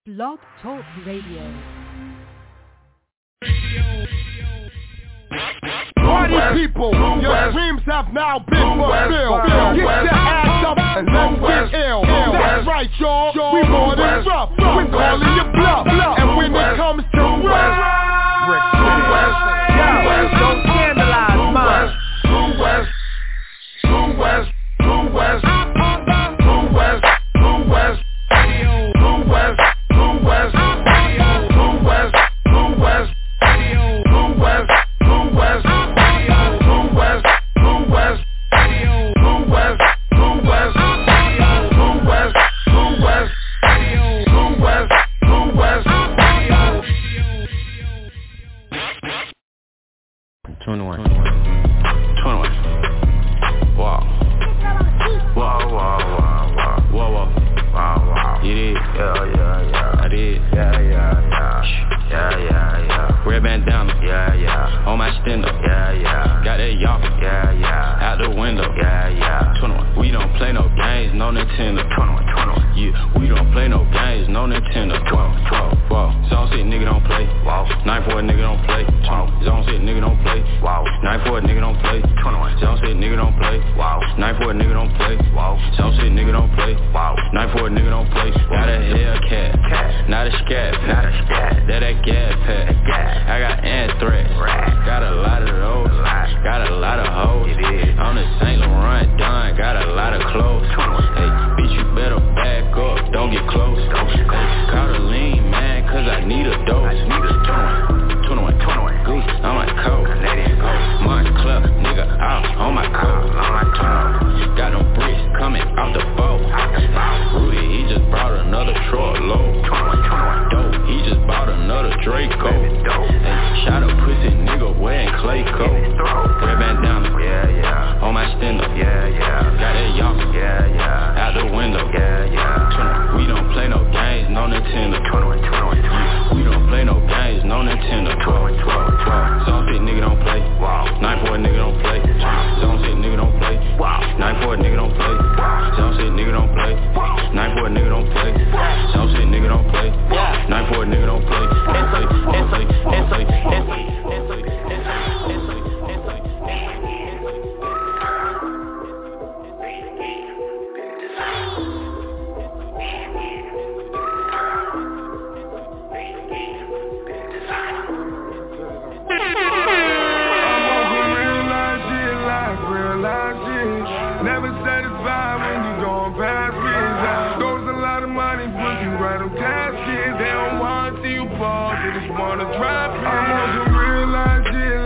Blog Talk Radio. Party people, your dreams have now been fulfilled. Get your ass up and let's get ill. That's right, y'all. We more than rough. We calling you bluff. And when it comes to rap, don't scandalize mine. True West, True West, True West, True West, True West, True West, True West, True West, True West, True West, True West, True West, True West, True West, True West, True West, True West, True West, True West. 21. Wow. Wow, wow, wow, wow. Whoa, whoa. Wow, wow. You did? Yeah. I did? Yeah. Red bandana? Yeah. On my stand up? Yeah. Got that y'all? Yeah. Out the window? Yeah. 21. We don't play no games, no Nintendo. 21. Yeah, we don't play no games, no Nintendo. 12. Wow. Zone 6 nigga don't play. Wow. 9-4 nigga don't play. Wow. Zone 6 nigga don't play. Wow. 9-4 nigga don't play. 21. Zone 6 nigga don't play. Wow. 9-4 nigga don't play. Wow. Zone 6 nigga don't play. Wow. 9-4 nigga don't play. Not a Hellcat, not a scat, that gas pack. I got anthrax, got a lot of those, got a lot of hoes. On the St. Laurent Don, got a lot of clothes. Hey, bitch, you better back up, don't get close. Hey, call the lean man, cause I need a dose. 21, goose on my coat. Month club, nigga out on my coat. Got them bricks coming off the boat. Rudy, he just brought another truck load. Dope, he just bought another Draco. Hey, shot a pussy nigga wearing clay coat. Red bandana, on my stand up. Got that y'all, out the window. 21. We don't play no games, no Nintendo. 21. We don't play no games, no Nintendo. 12. Zone 6 nigga don't play. 9-4 nigga don't play. Zone 6 nigga don't play. 9-4 nigga don't play. Zone 6 nigga don't play. 9-4 nigga don't play. Zone 6 nigga don't play. 9-4 nigga don't play. Never satisfied when you gon' pass me. Goes a lot of money, put you right on caskets. They don't want to see you fall, they just wanna drop it. I'm on some real life shit,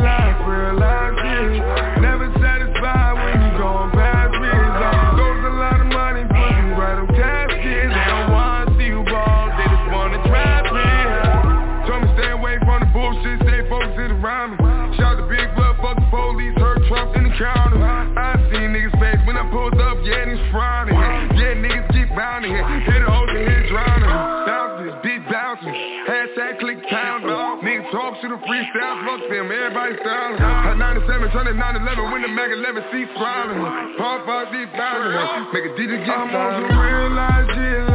Never satisfied when you gon' pass me. Goes a lot of money, put you right on caskets. They don't want to see you fall, they just wanna drop it. Told me stay away from the bullshit, stay focused around me. Shout the big blood, fuck the police, hurt Trump in the counter. I seen niggas face when I pulled up, niggas frowning. Niggas keep bounding. Hit a hole to hit drowning. Bouncing, beat bouncing. Hashtag click town. Niggas talk to the freestyle, fuck them, everybody styling. At 97, turn it 9-11, when the Mac 11 seats smiling. Pop out deep bounding. Make a DJ get I'm on some real life shit,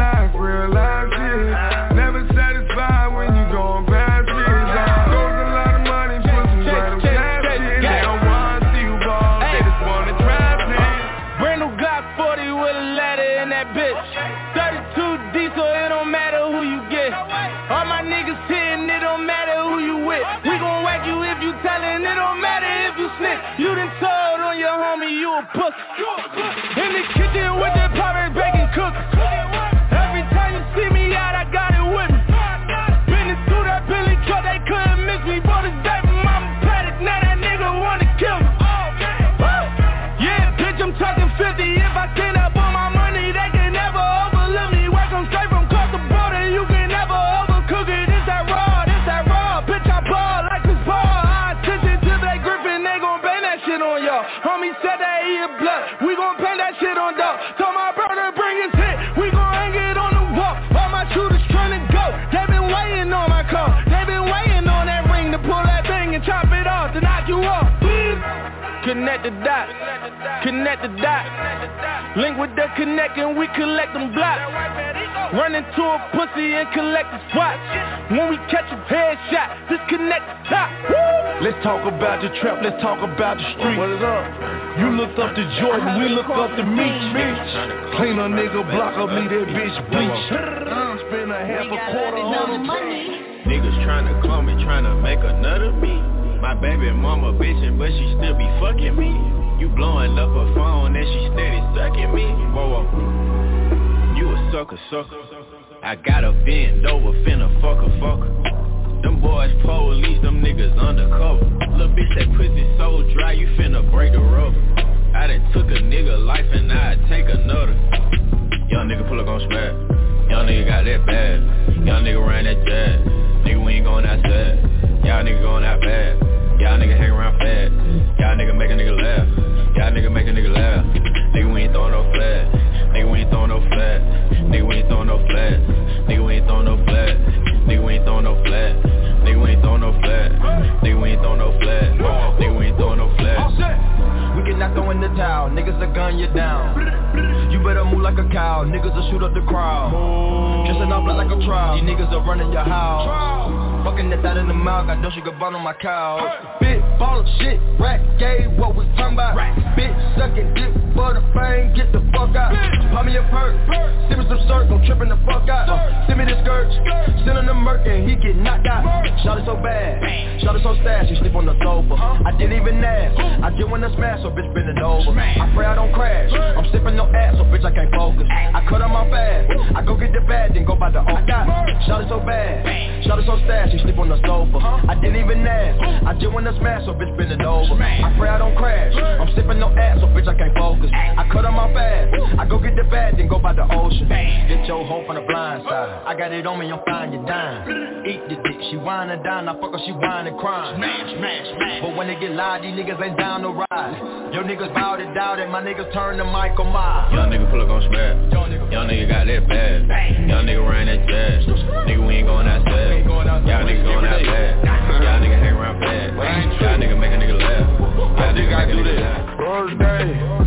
Never satisfied when you gon' pass me. Goes a lot of money, put you right on cash shit. They don't want to see you ball, they just wanna trap me. Brand new Glock 40 with a ladder in that bitch. 32 D, so it don't matter who you get. All my niggas hitting, it don't matter who you with. We gon' whack you if you tellin', it don't matter if you snitch. You done told on your homie you a pussy. In the kitchen with that pottery baking cookies. Every time you see me out, I got it with me. Been through that Billy truck, they couldn't miss me. Bought his day from Mama Paddock, now that nigga wanna kill me. Yeah, bitch, I'm talking 50. If I can't up on my money, they can never overlook me. Work them straight from across the border, you can never overcook it. This that raw, bitch, I ball like this ball. I attention to that Griffin, they gon' bang that shit on y'all. Homie said that he a blood, we gon' bang that shit on dog. Told my brother bring his hit, we gon' hang it on the wall. All my shooters tryna go, they been waiting on my call. They been waiting on that ring to pull that thing and chop it off to knock you off. Connect the dots. connect the dots. Link with the connect and we collect them blocks. Run into a pussy and collect the spots. When we catch a headshot, disconnect the top. Woo! Let's talk about the trap, let's talk about the street. What is up? You looked up to Jordan, we look up to Meech. Clean a nigga, block up me, that bitch bleach. Spend a half a quarter on the niggas tryna clone me, tryna make another me. My baby mama bitchin', but she still be fucking me. You blowing up her phone and she steady sucking me. Whoa, whoa. You a sucker. I gotta bend over, finna fuck her. Them boys police, them niggas undercover. Little bitch, that pussy so dry, you finna break the rubber. I done took a nigga life and I'd take another. Young nigga pull up on smack. Young nigga got that bad. Young nigga ran that jet. Nigga, we ain't going outside. Y'all nigga going out bad. Y'all nigga hang around fat. Y'all nigga make a nigga laugh. Y'all nigga make a nigga laugh. Nigga, we ain't throwing no flat. Nigga, we ain't throwing no flat. Nigga, we ain't throwing no flat. Nigga, we ain't throwing no flat. Nigga, we ain't throwing no flat. Nigga, we ain't throwing no flat. Nigga, we ain't throwing no flat. Nigga, we ain't throwing no flat. We cannot throw in the towel, niggas will gun you down. You better move like a cow, niggas will shoot up the crowd. Dressing up like a trial, these niggas are running your house. Fucking that in the mouth, got no sugar bun on my cow. Big ball of shit, rat gay, what we talking about? Bitch sucking dick for the fame, get the fuck out. Pop me a perk, send me some syrup, gon' trippin' the fuck out. Send me the skirt, send him the murk and he get knocked out. Shot it so bad, shot it so fast, she sleep on the sofa. I didn't even ask, I just wanna smash, so bitch bend it over. I pray I don't crash, I'm sippin' no ass, so bitch I can't focus. I cut on my fast, I go get the bag, then go buy the old guy. Shot it so bad, shot it so fast, she sleep on the sofa. I didn't even ask, I just wanna smash, so bitch bend it over. I pray I don't crash, I'm sippin' no ass, so bitch I can't focus. I cut on my fast, I go get the bag, then go by the ocean. Get your hoe from the blind side, I got it on me, I'm fine, you dime. Eat the dick, she whine and dine, I fuck her, she whine and crying. Smash. But when they get live, these niggas ain't down to ride. Your niggas bout it, doubt it, my niggas turn to Michael Myers. Young nigga pull up on smack. Young nigga got that bad. Young nigga ran that jet. Nigga, we ain't going outside. Y'all niggas going out bad. Y'all nigga hang around bad. Y'all nigga make a nigga laugh. Y'all nigga make a nigga laugh. First day,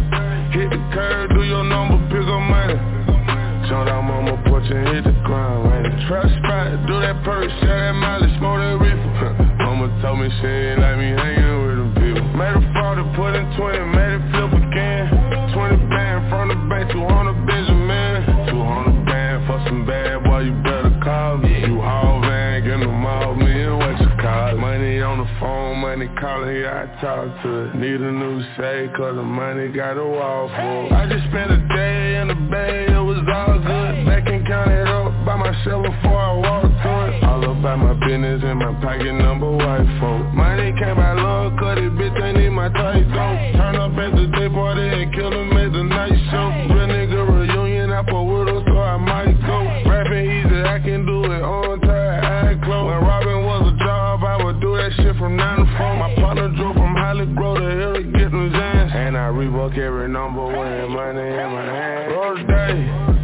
hit the curb, do your number, pick up money. Jump down on my porch and hit the ground, man. Trap spot, do that perk, share that mileage, smoke that reefer. Mama told me she ain't like me hanging with them people. Made a fraud to put in 20, made it flip again. 20 band from the bank, 200 Benjamin. 200 band for some bad boy, you better call me. You haul van, get them all, me and what you call it. Money on the phone, money calling, yeah, I talk to it. Need a new say, cause the money got a wall full. I just spent a day in the bay, it was all good. Back and count it up by myself before I walk through it. All about my business in my pocket, number white folk. Money came by love, cause this bitch ain't need my tight though. Turn up at the day party and kill him at the night show. Real nigga reunion, I put with her, so I might go. Rapping easy, I can do it on time, I close. When robbing was a job, I would do that shit from 9 to 4. My partner drove from Holly Grove to Hill to get them jams. And I Reebok every number when money in my hand. First day,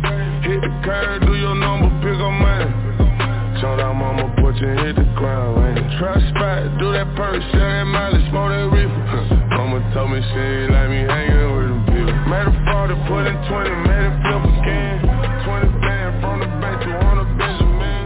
hit the curb, do your number, pick up money. Jump down on my porch and hit the ground, man. Trap spot, do that perk, share that mileage, smoke that reefer. Mama told me she ain't like me hanging with them people. Made a fraud to put in 20, made it flip again. 20 band from the bank, 200 Benjamin.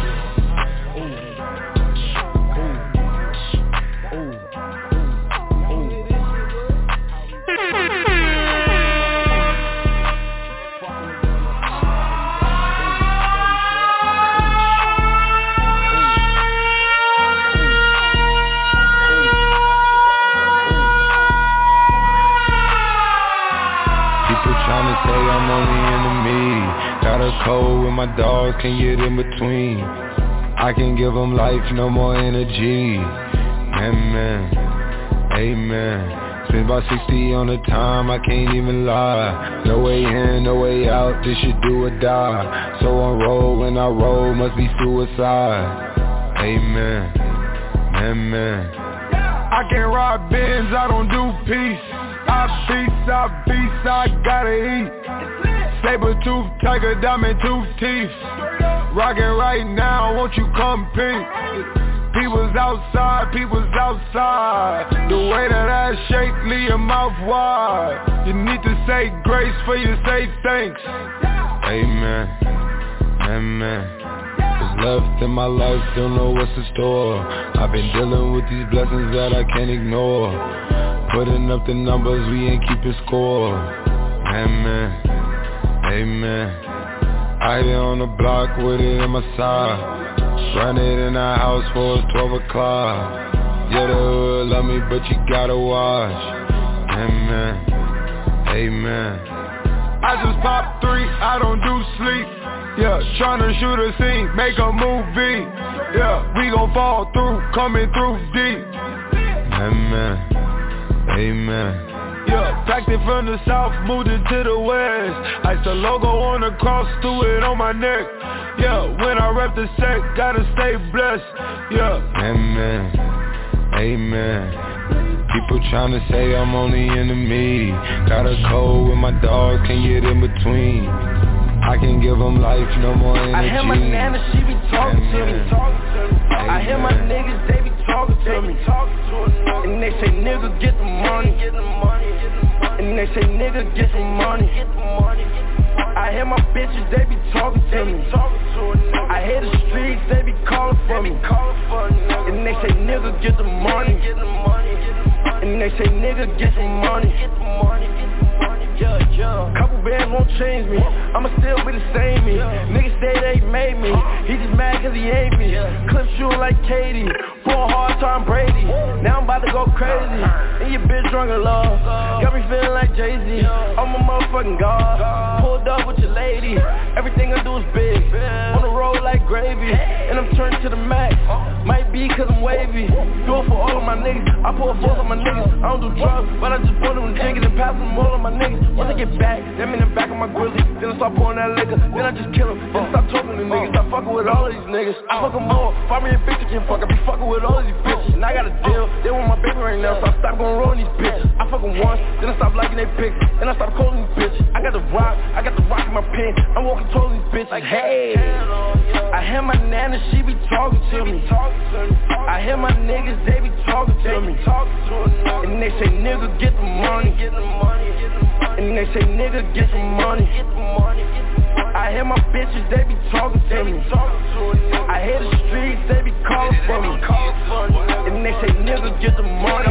Say I'm only enemy. Got a code with my dogs, can get in between. I can give them life, no more energy. Amen, amen. Spend about 60 on the time, I can't even lie. No way in, no way out, this shit do or die. So on roll, when I roll, must be suicide. Amen, amen. I can't rob Benz, I don't do peace. I gotta eat. Saber tooth, tiger, diamond tooth teeth. Rockin' right now, won't you come pink? People's outside. The way that I shake, leave your mouth wide. You need to say grace for you say thanks. Amen, amen. What's left in my life, don't know what's in store. I've been dealing with these blessings that I can't ignore. Putting up the numbers, we ain't keeping score. Amen, amen. I been on the block with it in my side. Run it in the house for 12 o'clock. Yeah, the hood love me, but you gotta watch. Amen, amen. I just pop 3, I don't do sleep. Yeah, tryna shoot a scene, make a movie. Yeah, we gon' fall through, coming through deep. Amen, amen. Yeah, packed it from the south, moved it to the west. Ice the logo on the cross, threw it on my neck. Yeah, when I rep the set, gotta stay blessed. Yeah, amen, amen. People tryna say I'm on the enemy. Got a code with my dogs, can't get in between. I can give them life, no more energy. I hear my nana, she be talking to me. I hear my niggas, they be talking to me. And they say, nigga, get the money. And they say, nigga, get some money. I hear my bitches, they be talking to me. I hear the streets, they be calling for me. And they say, nigga, get the money. And they say, nigga, get some money. Couple bands won't change me. I'ma still be the same me. Niggas say they made me. He just mad cause he hate me. Clip shooting like Katie. For a hard time Brady. Now I'm about to go crazy. And your bitch drunk in love. Got me feeling like Jay-Z. I'm a motherfucking god. Pulled up with your lady. Everything I do is big. On the road like gravy. And I'm turned to the max. Might be cause I'm wavy. Do it for all of my niggas. I pull force on my niggas. I don't do drugs, but I just put them in jiggers and pass them all on my niggas. Once I get back, them in the back of my grizzly. Then I start pouring that liquor. Then I just kill them. Then I stop talking to niggas. Stop fucking with all of these niggas. I fuck them all. Find me a bitch that can fuck. I be fucking with all of these bitches. And I got a deal. They want my baby right now, so I stop going rolling these bitches. I fuck them once, then I stop liking they pics. Then I stop calling these bitches. I got the rock in my pen. I'm walking towards these bitches. Like, hey, I hear my nana, she be talking to me. I hear my niggas, they be talking to me. And they say, nigga, get the money. And they say, nigga, get some money. I hear my bitches, they be talking to me. I hear the streets, they be calling for me. And they say, nigga, get the money.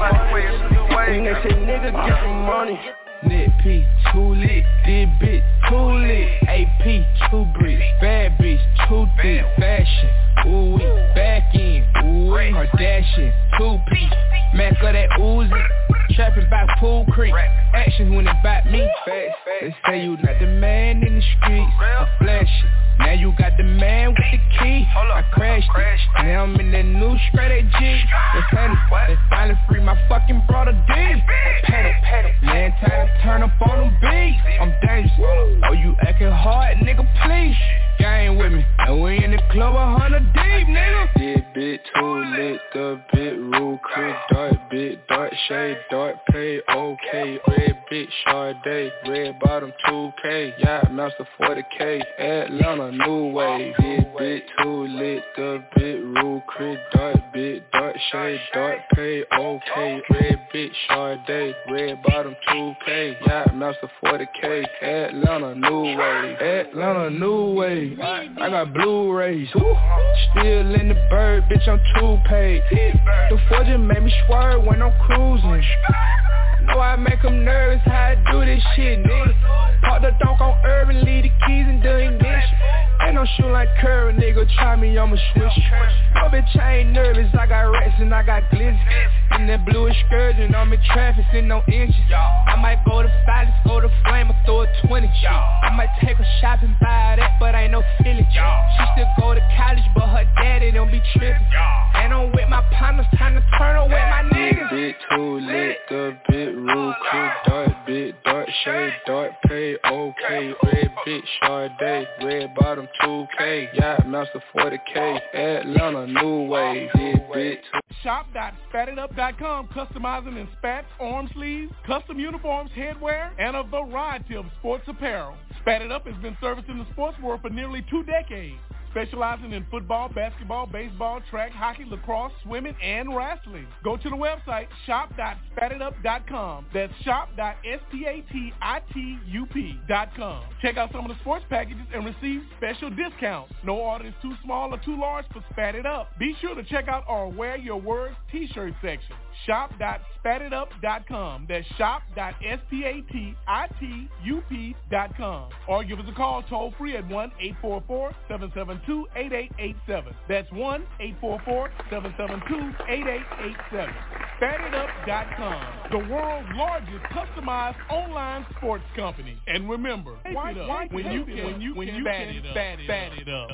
And they say, nigga, get some money. Net P, too lit, this bitch, too lit. AP, too brick, bad bitch, too thick. Fashion, ooh, back in, ooh, Kardashian, 2-piece. Mac of that Uzi, trapping by Pool Creek. Actions when it bite me. They say you not the man in the streets. I flash it. Now you got the man with the key. I crashed it. Now I'm in that new straight AG. They finally free my fucking brother D. Panic. Man, time to turn up on them beats. I'm dangerous. Oh, you acting hard, nigga, please. Gang with me. And we in the club 100 deep, nigga. This bit too lit, the bit rule, crib, dark bit, dark shade, dark play, okay. Red bit, Sade, red bottom 2K. Yeah, master 40K, Atlanta, new wave. This bit too lit, the bit rule, crib, dark bit, dark shade, dark play, okay. Red bit, Sade, red bottom 2K. Yeah, master 40K, Atlanta, new wave. Atlanta, new wave. I got Blu-rays. Still in the bird, bitch, I'm too-paid. The fortune made me swerve when I'm cruising. Know I make them nervous how I do this shit, nigga. Park the donk on Urban, leave the keys and do ignition. Ain't no shoe like Curry, nigga, try me, I'ma switch. No bitch, I ain't nervous, I got rats and I got glizzy. In that blue excursion, I'm in traffic, in no inches. I might go to Silence, go to Flame, or throw a 20. I might take her shopping, buy that, but ain't no feeling. She still go to college, but her daddy don't be tripping. And I'm with my partners, time to turn away my niggas. Bit too lit, the bit rule, cool, dark shade, dark pay, okay. Red bit, Sade, red bottom 2K. Yeah, master 40K, Atlanta, new wave. Bit Shop.spatitup.com, customizing in spats, arm sleeves, custom uniforms, headwear, and a variety of sports apparel. Spat It Up has been servicing the sports world for nearly 2 decades. specializing in football, basketball, baseball, track, hockey, lacrosse, swimming, and wrestling. Go to the website shop.spatitup.com. That's shop.spatitup.com. Check out some of the sports packages and receive special discounts. No order is too small or too large for Spat It Up. Be sure to check out our Wear Your Words t-shirt section. Shop.spatitup.com. That's shop.spatitup.com. Or give us a call toll free at 1-844-772-8887. That's 1-844-772-8887. SpatItUp.com, the world's largest customized online sports company. And remember, when you can spat it up.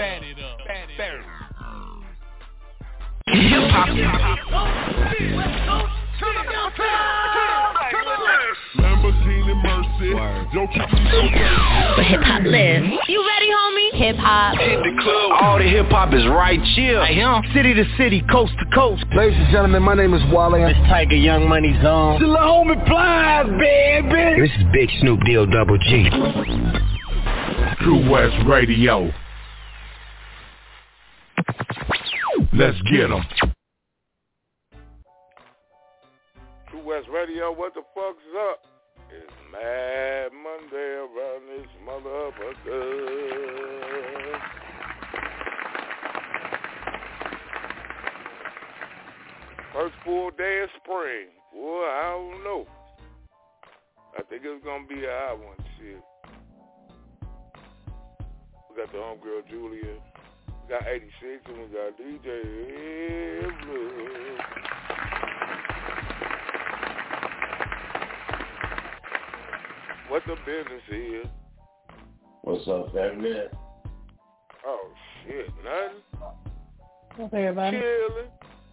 Lamborghini Mercy. Don't keep me so crazy. For hip hop live. You ready, homie? Hip hop. Hit the club. All the hip hop is right here. Right here. City to city, coast to coast. Ladies and gentlemen, my name is Wale. It's Tiger, Young Money Zone. Still a homie Plies, baby. This is Big Snoop Deal Double G. True West Radio. Let's get 'em. True West Radio, what the fuck's up? It's Mad Monday around this motherfucker. First full day of spring. Boy, I don't know. I think it's gonna be a hot one, shit. We got the homegirl Julia. We got 86 and we got DJ Blue. What the business is? What's up, family? Oh, shit, nothing. What's up, everybody? Chilling.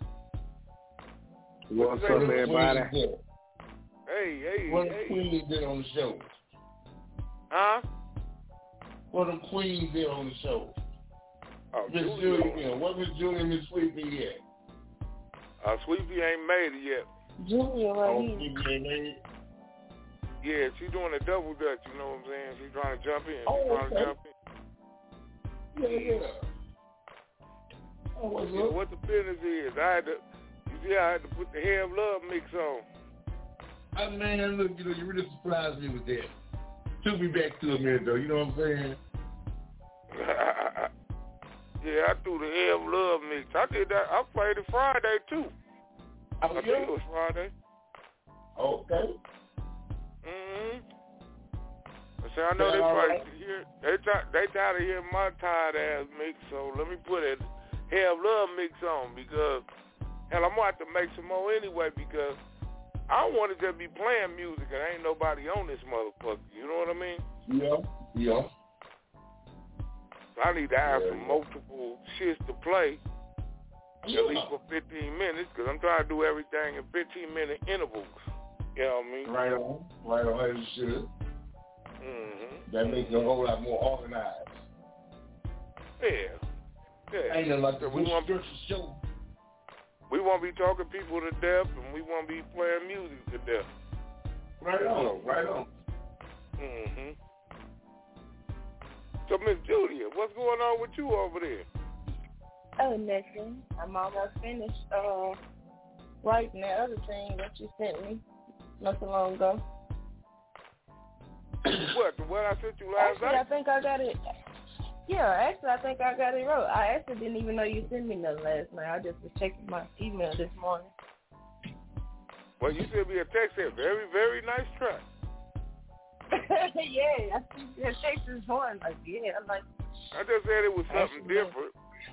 What's up, everybody? Hey. What the Queen did on the show? Huh? What the Queen did on the show? Oh, Miss Julia. What Miss Julia and Miss Sweepy yet? Sweepy ain't made it yet. Julia, right here. Sweepy ain't made it? Yeah, she's doing a double dutch, you know what I'm saying? She's trying to jump in. Yeah. Oh, what's up? What the business is? I had to put the Hair of Love mix on. Man, look, you really surprised me with that. Took me back to a minute, though, you know what I'm saying? Yeah, I threw the Hair of Love mix. I did that. I played it Friday, too. I think it was Friday. Okay. So I know they probably hear, they tired of hearing my tired ass mix, so let me put a Hair of Love mix on because hell, I'm gonna have to make some more anyway because I don't want to just be playing music and ain't nobody on this motherfucker. You know what I mean? Yeah. So I need to have some multiple shits to play at least for 15 minutes because I'm trying to do everything in 15-minute intervals. You know what I mean? Right on, as you should. That makes it a whole lot more organized. Yeah. Ain't nothing like the show. We won't be talking people to death, and we won't be playing music to death. Right on. So, Miss Julia, what's going on with you over there? Oh, nothing. I'm almost finished writing that other thing that you sent me not too long ago. What I sent you last night? I think I got it. Yeah, actually, I think I got it wrote. I actually didn't even know you sent me nothing last night. I just was checking my email this morning. Well, you sent me a text here. Very, very nice track. Yeah, I think the text this morning. Like, yeah, I'm like. I just said it was something different.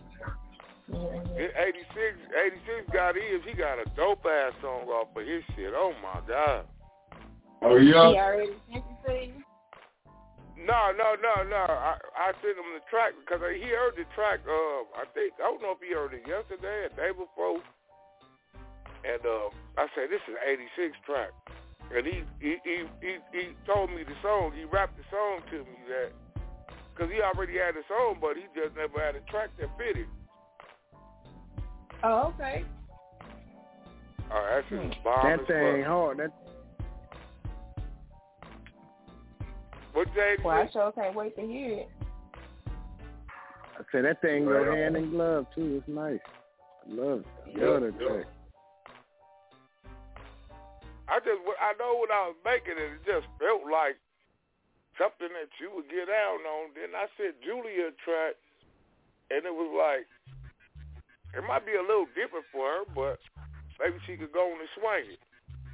86 got his. He got a dope-ass song off of his shit. Oh, my God. Oh, yeah? He already sent it to you? No. I sent him the track because he heard the track. I don't know if he heard it yesterday or the day before. And I said, this is an 86 track. And he told me the song. He rapped the song to me that because he already had the song, but he just never had a track that fitted. Oh, okay. All right, that's just bomb. That thing hard. What day? Well, I sure can't wait to hear it. say that thing go hand in glove too. It's nice. I love that track. I know when I was making it, it just felt like something that you would get down on. Then I sent Julia a track, and it was like, it might be a little different for her, but maybe she could go on and swing it.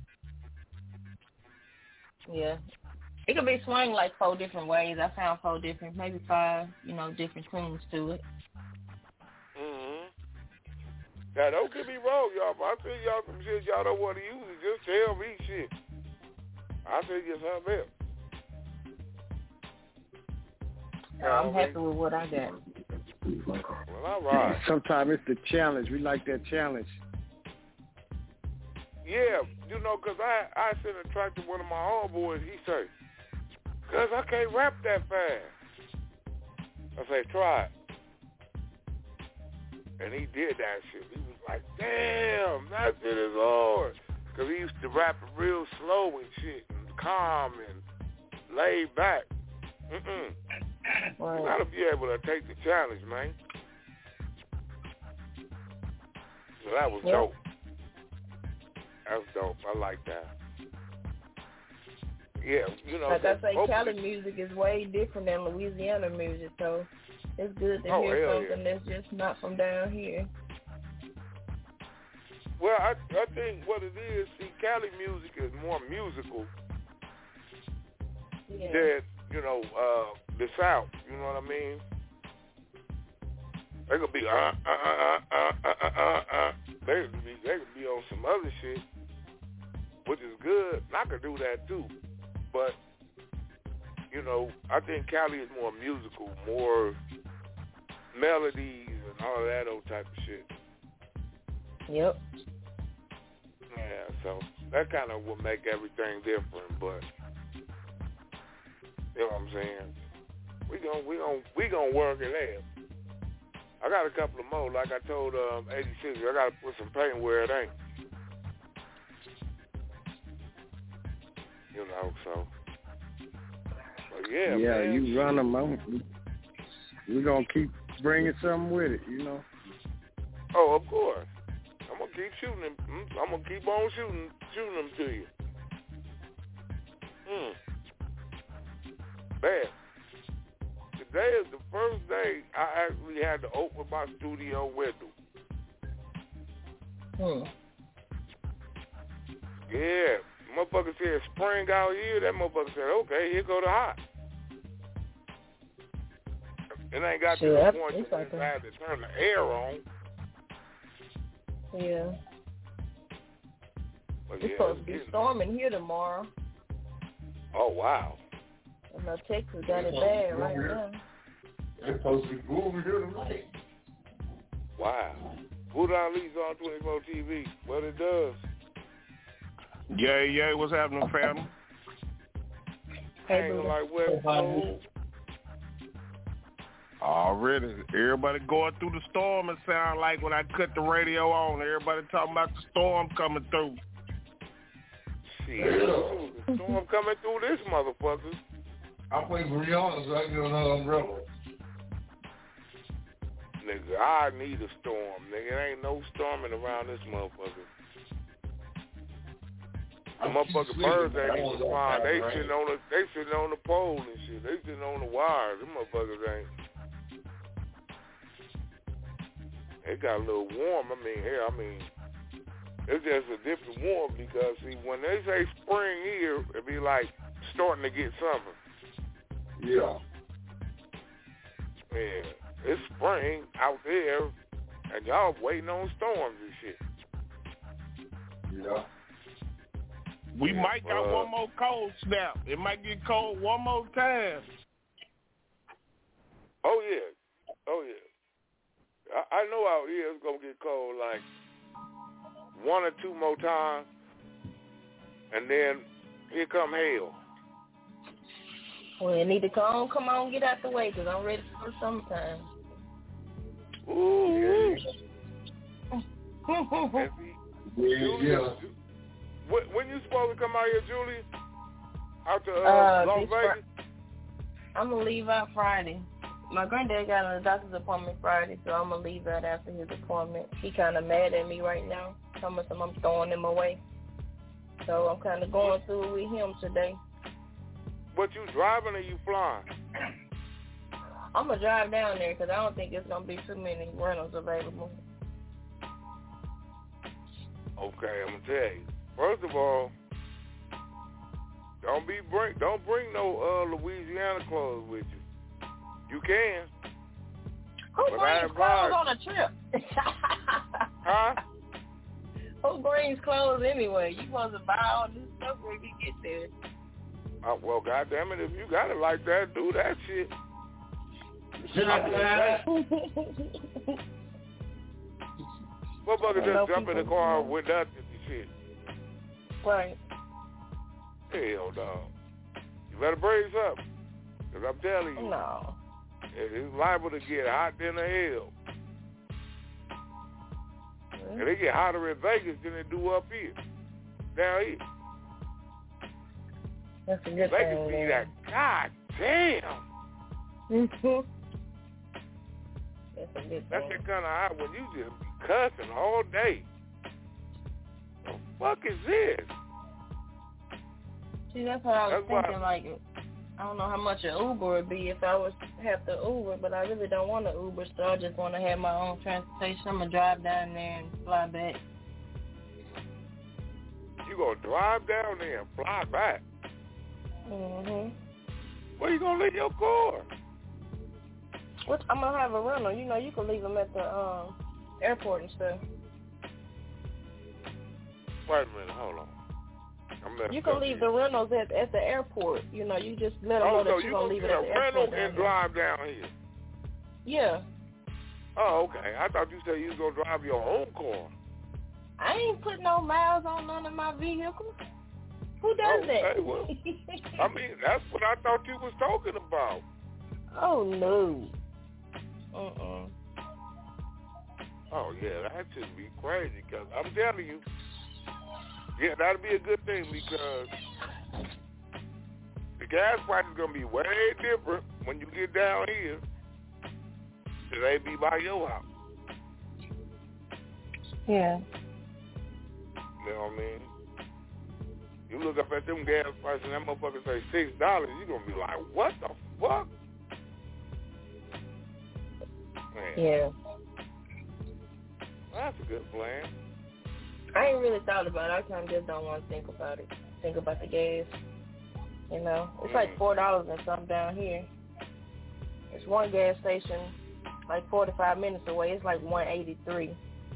Yeah. It could be swung like 4 different ways. I found 4 different, maybe 5, different tunes to it. Mm-hmm. Now, don't get me wrong, y'all. If I tell y'all some shit y'all don't want to use it, just tell me shit. I'll tell you something else. I'm happy with what I got. Well, all right. Sometimes it's the challenge. We like that challenge. Yeah, because I sent a track to one of my homeboys. He say, "Cuz I can't rap that fast." I say, "Try it." And he did that shit. He was like, "Damn, that shit is hard." Because he used to rap it real slow and shit, and calm and laid back. Right. You gotta be able to take the challenge, man. So that was dope. That's dope. I like that. Yeah, Like I say, Cali music is way different than Louisiana music, so it's good to hear something that's just not from down here. Well, I think what it is, Cali music is more musical than, the South. You know what I mean? They could be they could be on some other shit, which is good. And I could do that too, but I think Cali is more musical, more melodies and all of that old type of shit. Yep. Yeah, so that kind of will make everything different, but you know what I'm saying? We gonna work it out. I got a couple of more, like I told 86. I gotta put some paint where it ain't. So. But yeah, man. You run them. We're gonna keep bringing something with it, Oh, of course. I'm gonna keep shooting them. I'm gonna keep on shooting them to you. Bad. Today is the first day I actually had to open my studio window. Yeah. Motherfucker said spring out here. That motherfucker said, okay, here go the hot. It ain't got to the point that I had to turn the air on. Yeah. But it's supposed to be storming here tomorrow. Oh, wow. And Texas got it bad right now. It's supposed to be moving here tonight. Wow. Voodoo Ali's on 24 TV. What it does. Yeah, what's happening, family? Hey, like West Coast. Already. Everybody going through the storm, it sound like when I cut the radio on. Everybody talking about the storm coming through. Shit, the storm coming through this motherfucker. I'm waiting for Rihanna so I can get another umbrella. Nigga, I need a storm. Nigga, there ain't no storming around this motherfucker. The motherfucking birds ain't even flying. They sitting on the pole and shit. They sitting on the wires. Them motherfuckers ain't. It got a little warm. It's just a different warm because, see, when they say spring here, it be like starting to get summer. Yeah. Yeah. It's spring out there, and y'all waiting on storms and shit. Yeah. We might got one more cold snap. It might get cold one more time. Oh, yeah. I know out here it's going to get cold like 1 or 2 more times, and then here come hell. Well, you need to come on, get out the way, because I'm ready for the summertime. Ooh. Yeah. When you supposed to come out here, Julie? Out to Las Vegas? I'm going to leave out Friday. my granddad got a doctor's appointment Friday, so I'm going to leave right after his appointment. He kind of mad at me right now. I'm throwing him away. So I'm kind of going through it with him today. But you driving or you flying? I'm going to drive down there because I don't think it's going to be too many rentals available. Okay, I'm going to tell you. First of all, don't bring no Louisiana clothes with you. You can. Who brings clothes on a trip? Huh? Who brings clothes anyway? You supposed to buy all this stuff when you get there. Well, goddamn it, if you got it like that, do that shit. Motherfucker just jump in the car with that shit. Right. Hell, dog. You better brace up. Because I'm telling you. No. It's liable to get hot than the hell. And they get hotter in Vegas than they do up here. Down here. That's a good Vegas thing. Be that, god damn. That's a good That's thing. that kind of hot when you just be cussing all day. The fuck is this? See, that's what I was thinking, like, I don't know how much an Uber would be if I was to have to Uber, but I really don't want an Uber, so I just want to have my own transportation. I'm going to drive down there and fly back. You going to drive down there and fly back? Mm-hmm. Where you going to leave your car? I'm going to have a rental. You know, you can leave them at the airport and stuff. Wait a minute, hold on. You can leave the rentals at the airport. You know, you just let them know that you're going to leave it at the airport. rental and drive down here? Yeah. Oh, okay. I thought you said you was going to drive your own car. I ain't put no miles on none of my vehicles. Who does that? Well, I mean, that's what I thought you was talking about. Oh, no. Oh, yeah, that should be crazy because I'm telling you, yeah, that'll be a good thing because the gas price is going to be way different when you get down here than they be by your house. Yeah. You know what I mean? You look up at them gas prices and that motherfucker say $6, you're going to be like, what the fuck? Man. Yeah. Well, that's a good plan. I ain't really thought about it. I kind of just don't want to think about it. Think about the gas. You know, it's like $4 and something down here. It's one gas station, like 45 minutes away. It's like $1.83.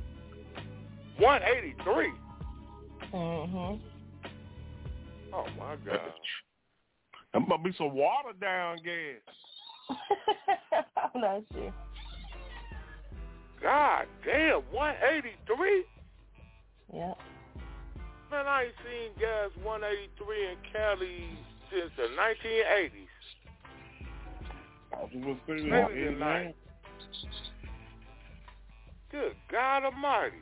$1.83? Mhm. Oh my God. That might be some watered down gas. I'm not sure. God damn, 183? Yeah. Man, I ain't seen gas 183 in Cali since the 1980s. Maybe the 90s. Good God Almighty.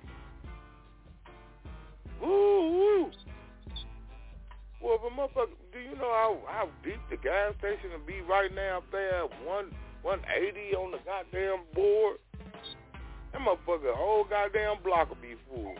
Ooh. Well, but motherfucker, do you know how deep the gas station will be right now up there? 180 on the goddamn board. That motherfucker, the whole goddamn block will be full.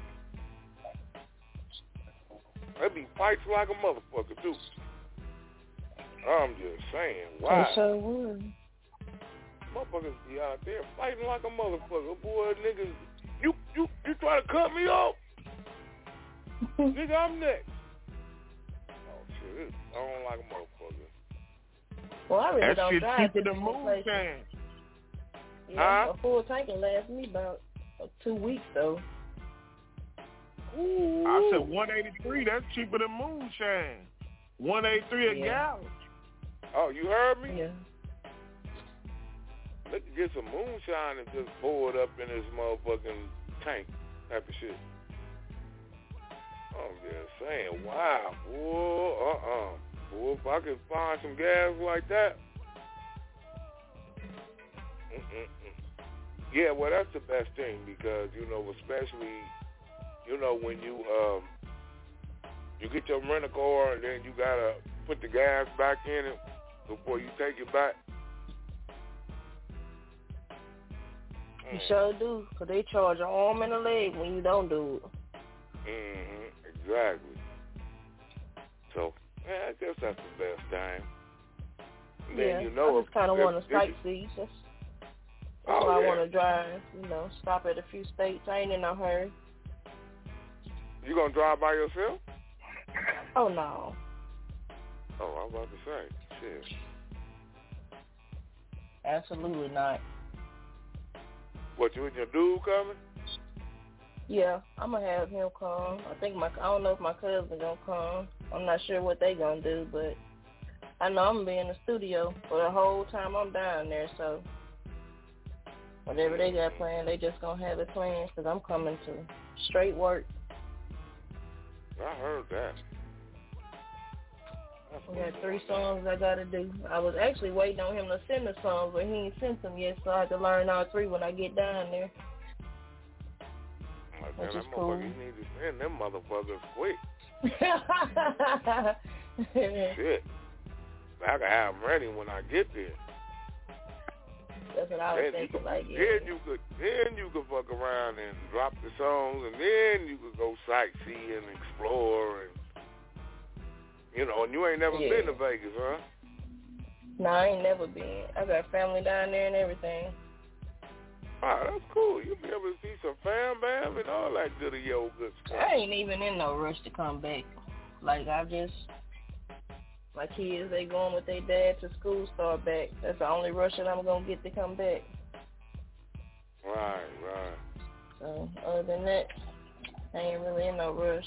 There'll be fights like a motherfucker, too. I'm just saying, wow. They sure would. Motherfuckers be out there fighting like a motherfucker. Boy, niggas, you try to cut me off? Nigga, I'm next. Oh, shit, I don't like a motherfucker. Well, I really don't drive. That shit cheaper than moonshine. Yeah, a full tank will last me about 2 weeks, though. Ooh. I said 183. That's cheaper than moonshine. 183 a gallon. Oh, you heard me? Yeah. Let's get some moonshine and just pour it up in this motherfucking tank type of shit. I'm just saying, wow, boy, Boy, if I could find some gas like that. Yeah, well, that's the best thing because, you know, especially, you know, when you get your rental car and then you got to put the gas back in it before you take it back. You sure do, because they charge an arm and a leg when you don't do it. Exactly. So, yeah, I guess that's the best time. And then, I just kind of want to sightsee. That's why I want to drive, stop at a few states. I ain't in no hurry. You going to drive by yourself? Oh, no. Oh, I was about to say, shit. Absolutely not. What, you and your dude coming? Yeah, I'm going to have him come. I don't know if my cousin going to come. I'm not sure what they going to do, but I know I'm going to be in the studio for the whole time I'm down there, so whatever they got planned, they just going to have it planned because I'm coming to straight work. I heard that. I got 3 songs I got to do. I was actually waiting on him to send the songs, but he ain't sent them yet, so I have to learn all 3 when I get down there. Which is cool. You need to send them motherfuckers quick. Shit. I can have them ready when I get there. That's what I was thinking. Then you could fuck around and drop the songs, and then you could go sightsee and explore, and and you ain't never been to Vegas, huh? No, I ain't never been. I got family down there and everything. Oh, that's cool. You'll be able to see some fam bam and all that good stuff. I ain't even in no rush to come back. Like, my kids, they going with their dad to school, start back. That's the only rush that I'm going to get to come back. Right. So, other than that, I ain't really in no rush.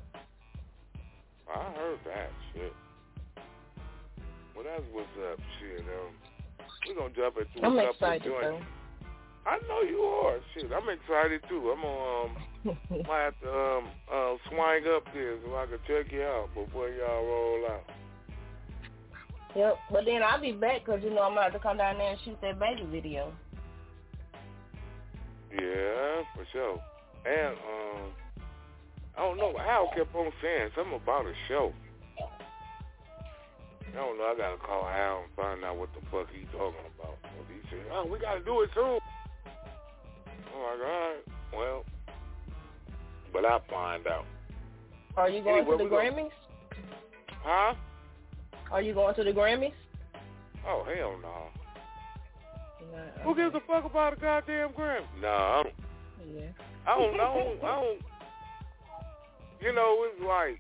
I heard that shit. Well, that's what's up, shit. We're going to jump into a couple excited, of joints. though. I know you are. Shit, I'm excited, too. I'm going to might have to swing up there so I can check you out before y'all roll out. Yep, but then I'll be back because, I'm going to have to come down there and shoot that baby video. Yeah, for sure. And, I don't know, Al kept on saying something about a show. I don't know, I got to call Al and find out what the fuck he's talking about. He said, we got to do it soon. I'm like, all right, well, but I'll find out. Are you going to the Grammys? Huh? Are you going to the Grammys? Oh, hell no. Nah, who gives a fuck about a goddamn Grammy? No, I don't. Yeah. I don't. It's like,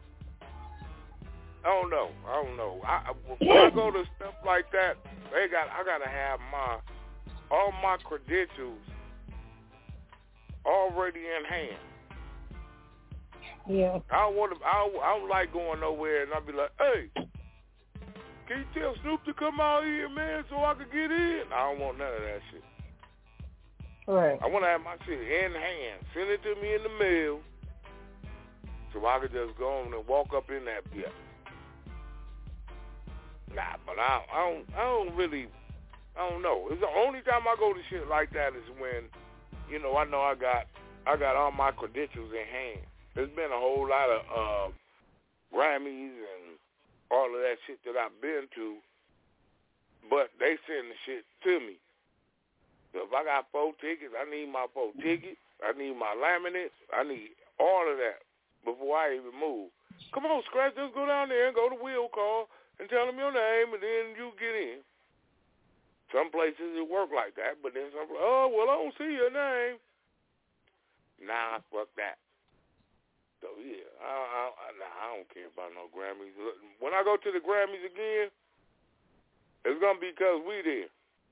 I don't know. When I go to stuff like that, I gotta have all my credentials already in hand. Yeah. I don't like going nowhere and I'll be like, hey, can you tell Snoop to come out here, man, so I can get in? I don't want none of that shit. Right. I want to have my shit in hand. Send it to me in the mail so I can just go on and walk up in that bitch. Nah, but I don't know. It's the only time I go to shit like that is when, I know I got all my credentials in hand. There's been a whole lot of Grammys and all of that shit that I've been to, but they send the shit to me. So if I got 4 tickets, I need my 4 tickets. I need my laminates. I need all of that before I even move. Come on, Scratch, just go down there and go to Will Call and tell them your name, and then you get in. Some places it work like that, but then some, I don't see your name. Nah, fuck that. So, yeah, I don't care about no Grammys. When I go to the Grammys again, it's going to be because we there.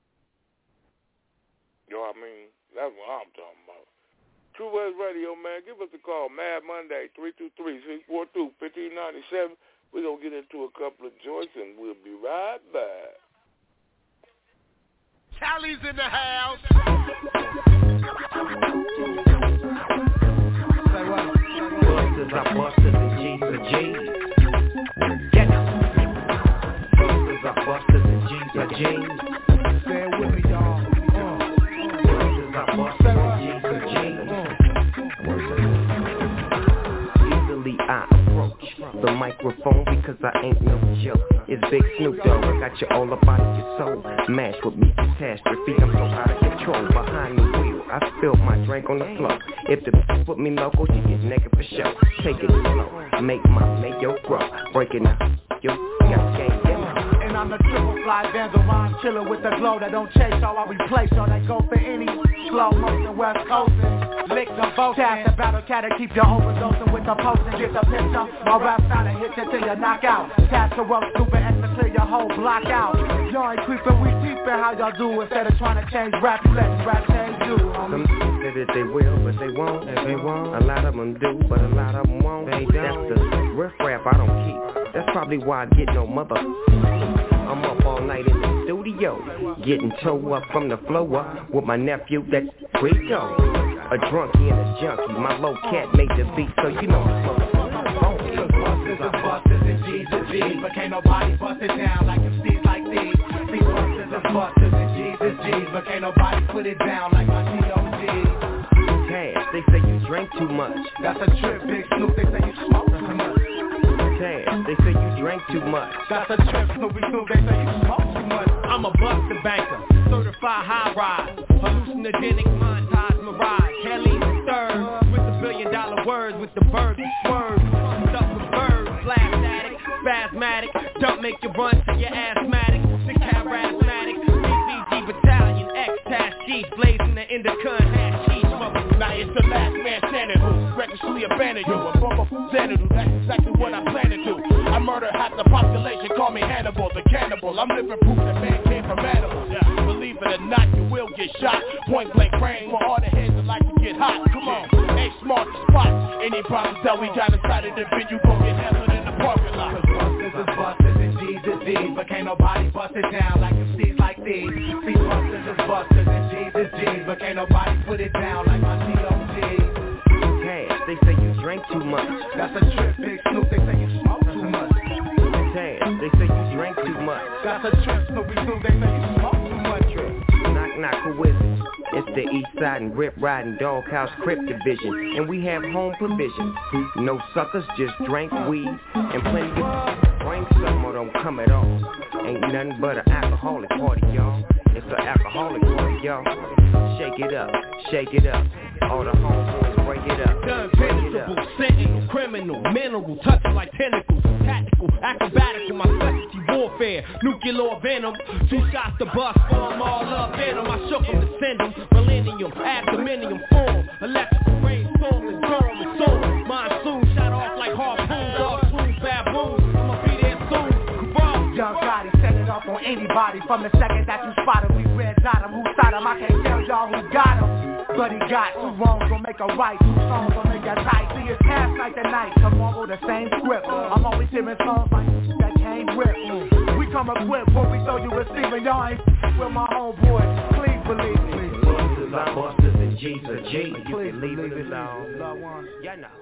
You know what I mean? That's what I'm talking about. True West Radio, man, give us a call. Mad Monday, 323-642-1597. We're going to get into a couple of joints, and we'll be right back. Tally's in the house. I busted the G's for G's. Get out. I busted the G's for G's. Say it with me, y'all. I busted the G's for G's. Easily I approach the microphone because I ain't no joke. It's Big Snoop Dogg, I got you all up out of your soul. Mash with me, catastrophe, I'm so out of control. Behind the wheel, I spilled my drink on the floor. If the bitch put me local, she get naked for show. Take it slow, make my mayo grow. Breaking out, yo, got game, and I'm the triple fly vandal, I'm chillin' with the glow that don't chase all I replace, all that go for any slow motion West Coastin'. Lick the boat, tap the battle cat and keep you overdosing with the post and get the picture. My rap style and hit you till you knock out. Tap the rope, stupid and to clear your whole block out. Y'all ain't creepin', we peepin' how y'all do. Instead of trying to change rap, you let rap change you. Some say that they will, but they won't. A lot of them do, but a lot of them won't. That's the riff rap I don't keep. That's probably why I get no mother. I'm up all night in the studio, getting toe up from the flow up with my nephew, that's Rico. A drunkie and a junkie, my low cat made the beat, so you know the busters are busters and G's are G's, but can't nobody bust it down like them C's like these. See, busters are busters and G's are G's, but can't nobody put it down like my T.O.G. Cash, they say you drink too much. That's a trip, Big Snoop, they say you smoke too much. Cash, they say you drink too much. That's a trip, Snoopy Snoop, they say you smoke too much. I'm a buster banker, certified high ride, hallucinogenic montage mirage, Kelly third, with the $1 billion words, with the birds and swerves, stuff with birds, blast addict, spasmatic, don't make you run to your asthmatic, the charismatic, BBG battalion, X-Tash G, blazing the indica and hash cheese. Now it's the last man standing who recklessly abandoned you and broke up Xanadu, that's exactly what I plan to do. I murder half the population, call me Hannibal, the cannibal. I'm living proof that man came from animals. Believe it or not, you will get shot. Point blank range for all the heads that like to get hot. Come on, A-Smart the spot. Any problems that we got inside of the venue, go get handled in the parking lot. Busters is busters and G's is G's, but can't nobody bust it down like them C's like these. See, busters is busters and G's is G's, but can't nobody put it down like my T.O.G. Cash, they say you drink too much. That's a trip, Big Snoop, they say you smoke too much. Cash, they say you drink too much. That's a trip, Snoopy Snoop, they say you smoke too much. Knock, knock, who is it? It's the East Side and Rip Riding Doghouse Crip Division, and we have home provision. No suckers, just drink weed and plenty of drink some or don't come at all. Ain't nothing but an alcoholic party, y'all. It's an alcoholic party, y'all. Shake it up, shake it up. All the homeboys break it up. Gun penetrable, sentinel, criminal, mineral, touching like tentacles, tactical, acrobatical, my specialty warfare, nuclear venom. 2 shots to bust, form all up in them. I shook them to send them, millennium, abdominium form, electrical rainstorm and storm and storm. Monsoon shot off like harpoons, all swoons, baboons. I'ma be there soon. Young Gotti set it off on anybody from the second that you spot him. We red dot him, who shot him? I can't tell y'all who got him. But he got 2 wrongs gon' make a right, 2 songs gon' make a tight. See, it's past like the night, tomorrow the same script. I'm always hearing songs like that can't rip. We come equipped when we throw you receiving. Y'all ain't with my homeboys, please believe me. Busters are busters and G's are G's. You can leave it alone. Yeah, no.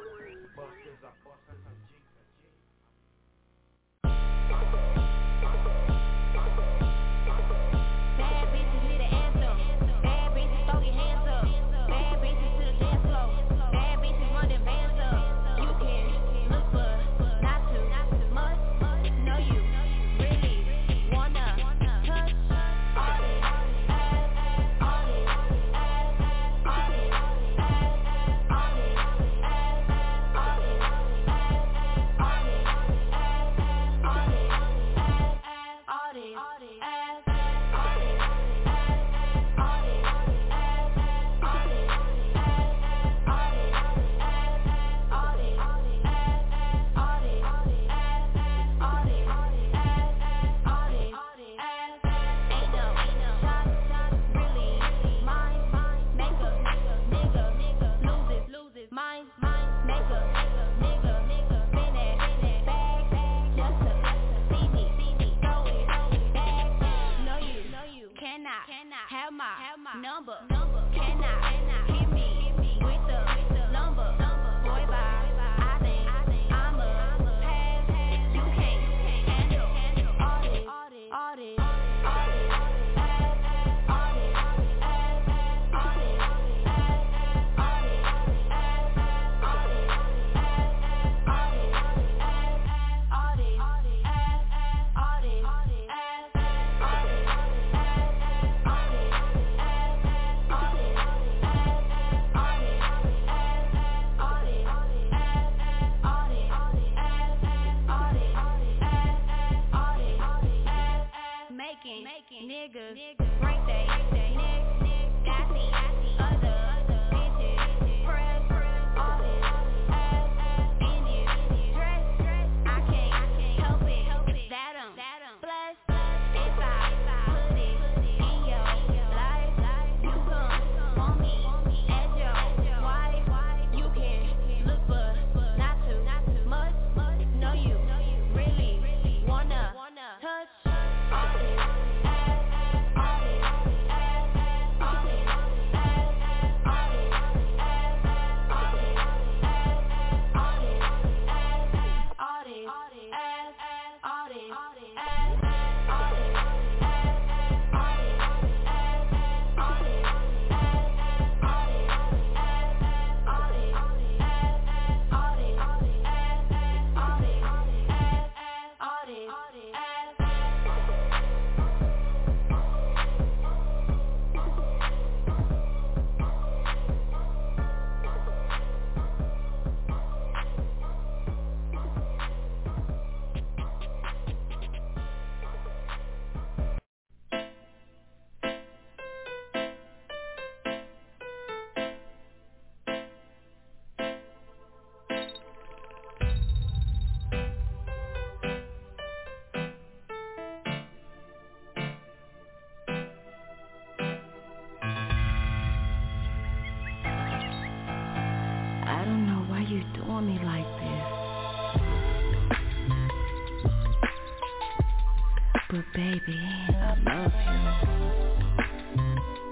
Baby, I love you.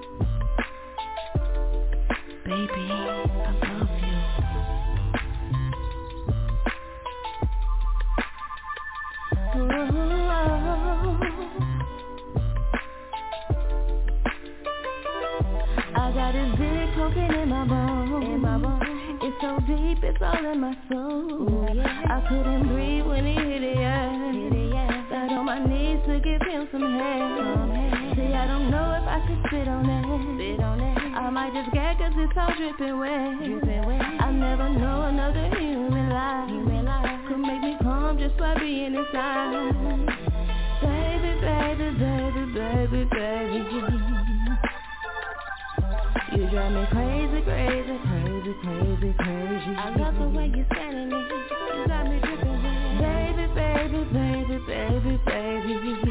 Baby, I love you. I got this big cocaine in my bones. It's so deep, it's all in my soul. Ooh, yeah. I couldn't breathe when he hit it, yeah. Got on my knees to give him some head. See, I don't know if I could spit on that. I might just gag cause it's all dripping wet. I never know another human life could make me calm just by being inside. Baby, baby, baby, baby, baby. You drive me crazy, crazy, crazy, crazy, crazy. I love the way you're standing me. You got me dripping wet. Baby, baby, baby, baby, baby.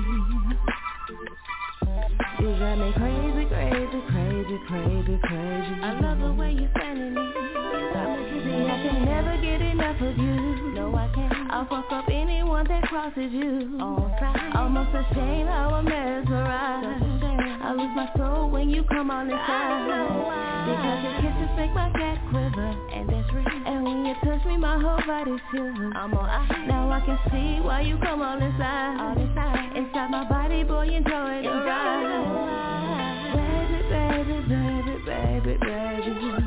You drive me crazy, crazy, crazy, crazy, crazy. I love the way you're standing me. You got me dripping. I can never get enough of you. No, I can't. I'll fuck up anyone that crosses you. Almost ashamed how I'm mesmerized. I lose my soul when you come on inside. Because your kisses make my cat quiver, and that's real. And when you touch me, my whole body shivers. I'm on ice. Now I can see why you come all inside. Inside my body, boy, enjoy the ride. Baby, baby, baby, baby, baby.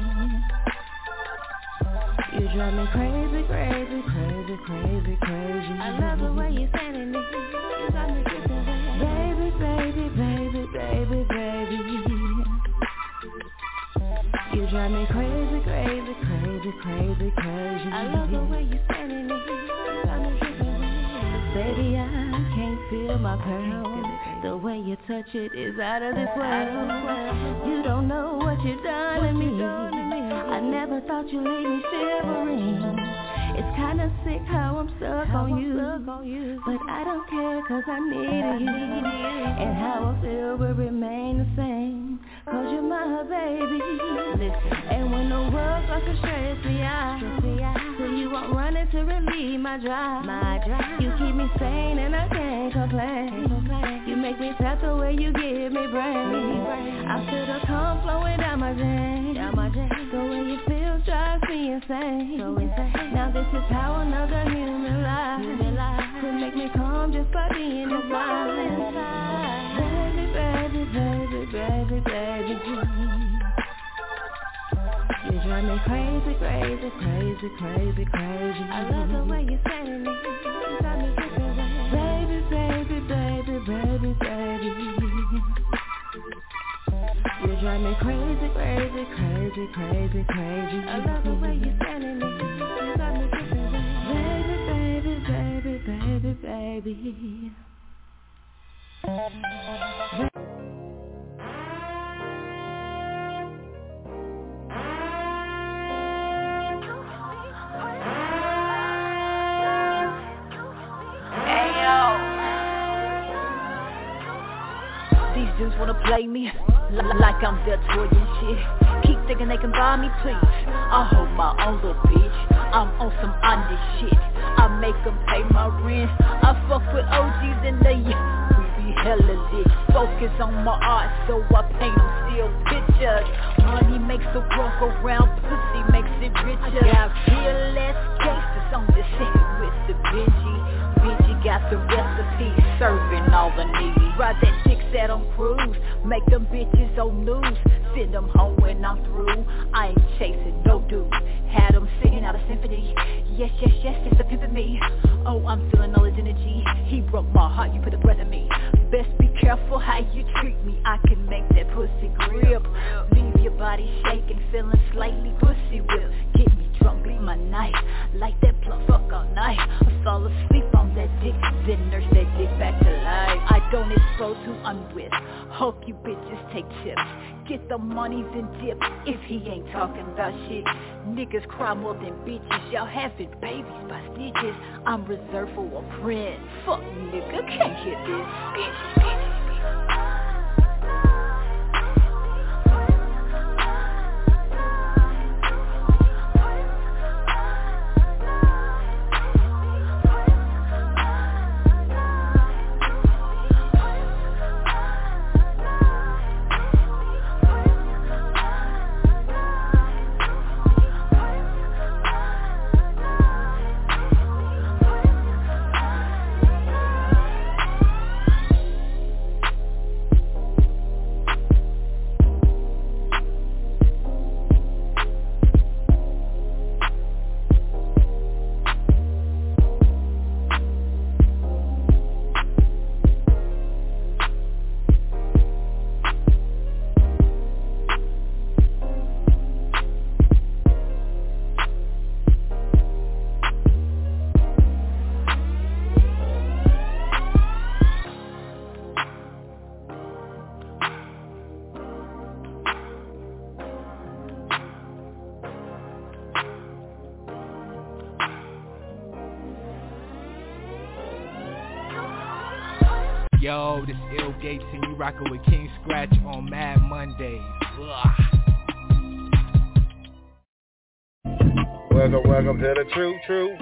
You drive me crazy, crazy, crazy, crazy, crazy. I love the way you're standing me. You got me dripping wet. Baby, baby, baby, baby, baby. You drive me crazy, crazy, crazy, crazy, crazy. I love the way you're standing me. You got me dripping wet. Baby, I can't feel my pearl. The way you touch it is out of this world. You don't know what you've done to me. I never thought you'd leave me shivering. It's kinda sick how I'm stuck on you. But I don't care cause I needed you. And how I feel will remain the same. Cause you're my baby. Listen. And when the world starts to stress me out, so you won't run in to relieve my drive. You keep me sane and I can't complain. You make me tap the way you give me brain. I feel the calm flowing down my veins. The way you feel drives me insane. Now this is how another human life could make me calm just by being inside. Baby, baby, baby, baby, baby. You drive me crazy, crazy, crazy, crazy, crazy. I love the way you're standing me. You got me dripping wet. Baby, baby, baby, baby, baby. You drive me crazy, crazy, crazy, crazy, crazy. I love the way you're standing me. You got me dripping wet. Baby, baby, baby, baby, baby. These dudes wanna play me like I'm their toy and shit. Keep thinking they can buy me, please. I hold my own little bitch. I'm on some honest shit. I make them pay my rent. I fuck with OGs and we be hella lit. Focus on my art, so I paint them still pictures. Money makes the world go round, pussy makes it richer. I got real ass gangsters on the set with the Benji. Benji got the recipe, serving all the needy. Ride that chick set on cruise, make them bitches on news. Send them home when I'm through. I ain't chasing no dude. Had them singing out a symphony. Yes, yes, yes, it's the pimp in me. Oh, I'm feeling all his energy. He broke my heart, you put a breath in me. Best be careful how you treat me. I can make that pussy grip. Leave your body shaking, feeling slightly pussy whip. Get me drunk, bleed my night. Like that plug, fuck all night. I fall asleep on that dick, then nurse that dick back to life. I don't expose who I'm with. Hope you bitches take tips. Get the money then dip if he ain't talking about shit. Niggas cry more than bitches. Y'all having babies by stitches. I'm reserved for a prince. Fuck nigga, can't hit this bitch. Yo, this Ill Gates and you rockin' with King Scratch on Mad Mondays. Welcome to the True.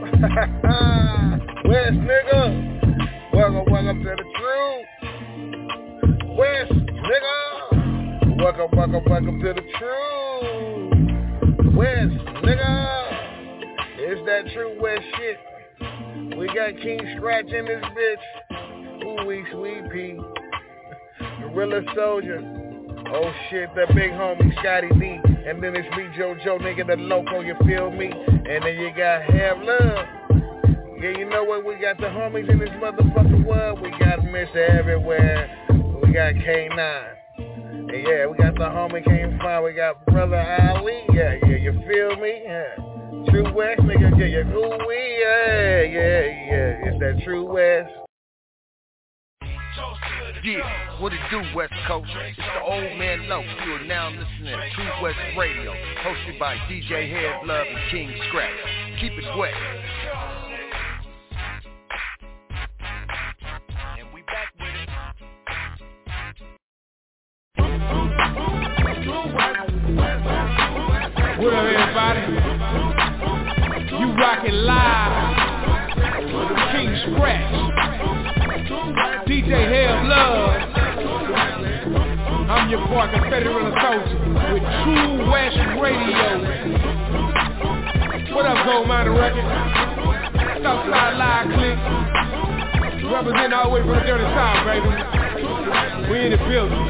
West, nigga. Welcome to the True. West, nigga. Welcome to the True. West, nigga. It's that True West shit. We got King Scratch in this bitch. Ooh-wee, Sweet Pea. Gorilla Soldier. Oh shit, the big homie Scotty D. And then it's me, JoJo, nigga, the loco, you feel me? And then you got Have Love. Yeah, you know what? We got the homies in this motherfucking world. We got Mr. Everywhere. We got K9. And yeah, we got the homie King Fine. We got Brother Ali. Yeah, you feel me? Yeah. True West, nigga, yeah, ooh-wee, yeah. It's that True West. Yeah, what it do, West Coast? It's the old man Low. You are now listening to True West Radio, hosted by DJ Have Love and King Scratch. Keep it wet. And we back with it. What up, everybody? You rockin' live with King Scratch, DJ Have Love. I'm your boy, Confederate Soldier, with True West Radio. What up, Gold Miner Records? Southside Live Click. Represent all the way from the dirty south, baby. We in the building.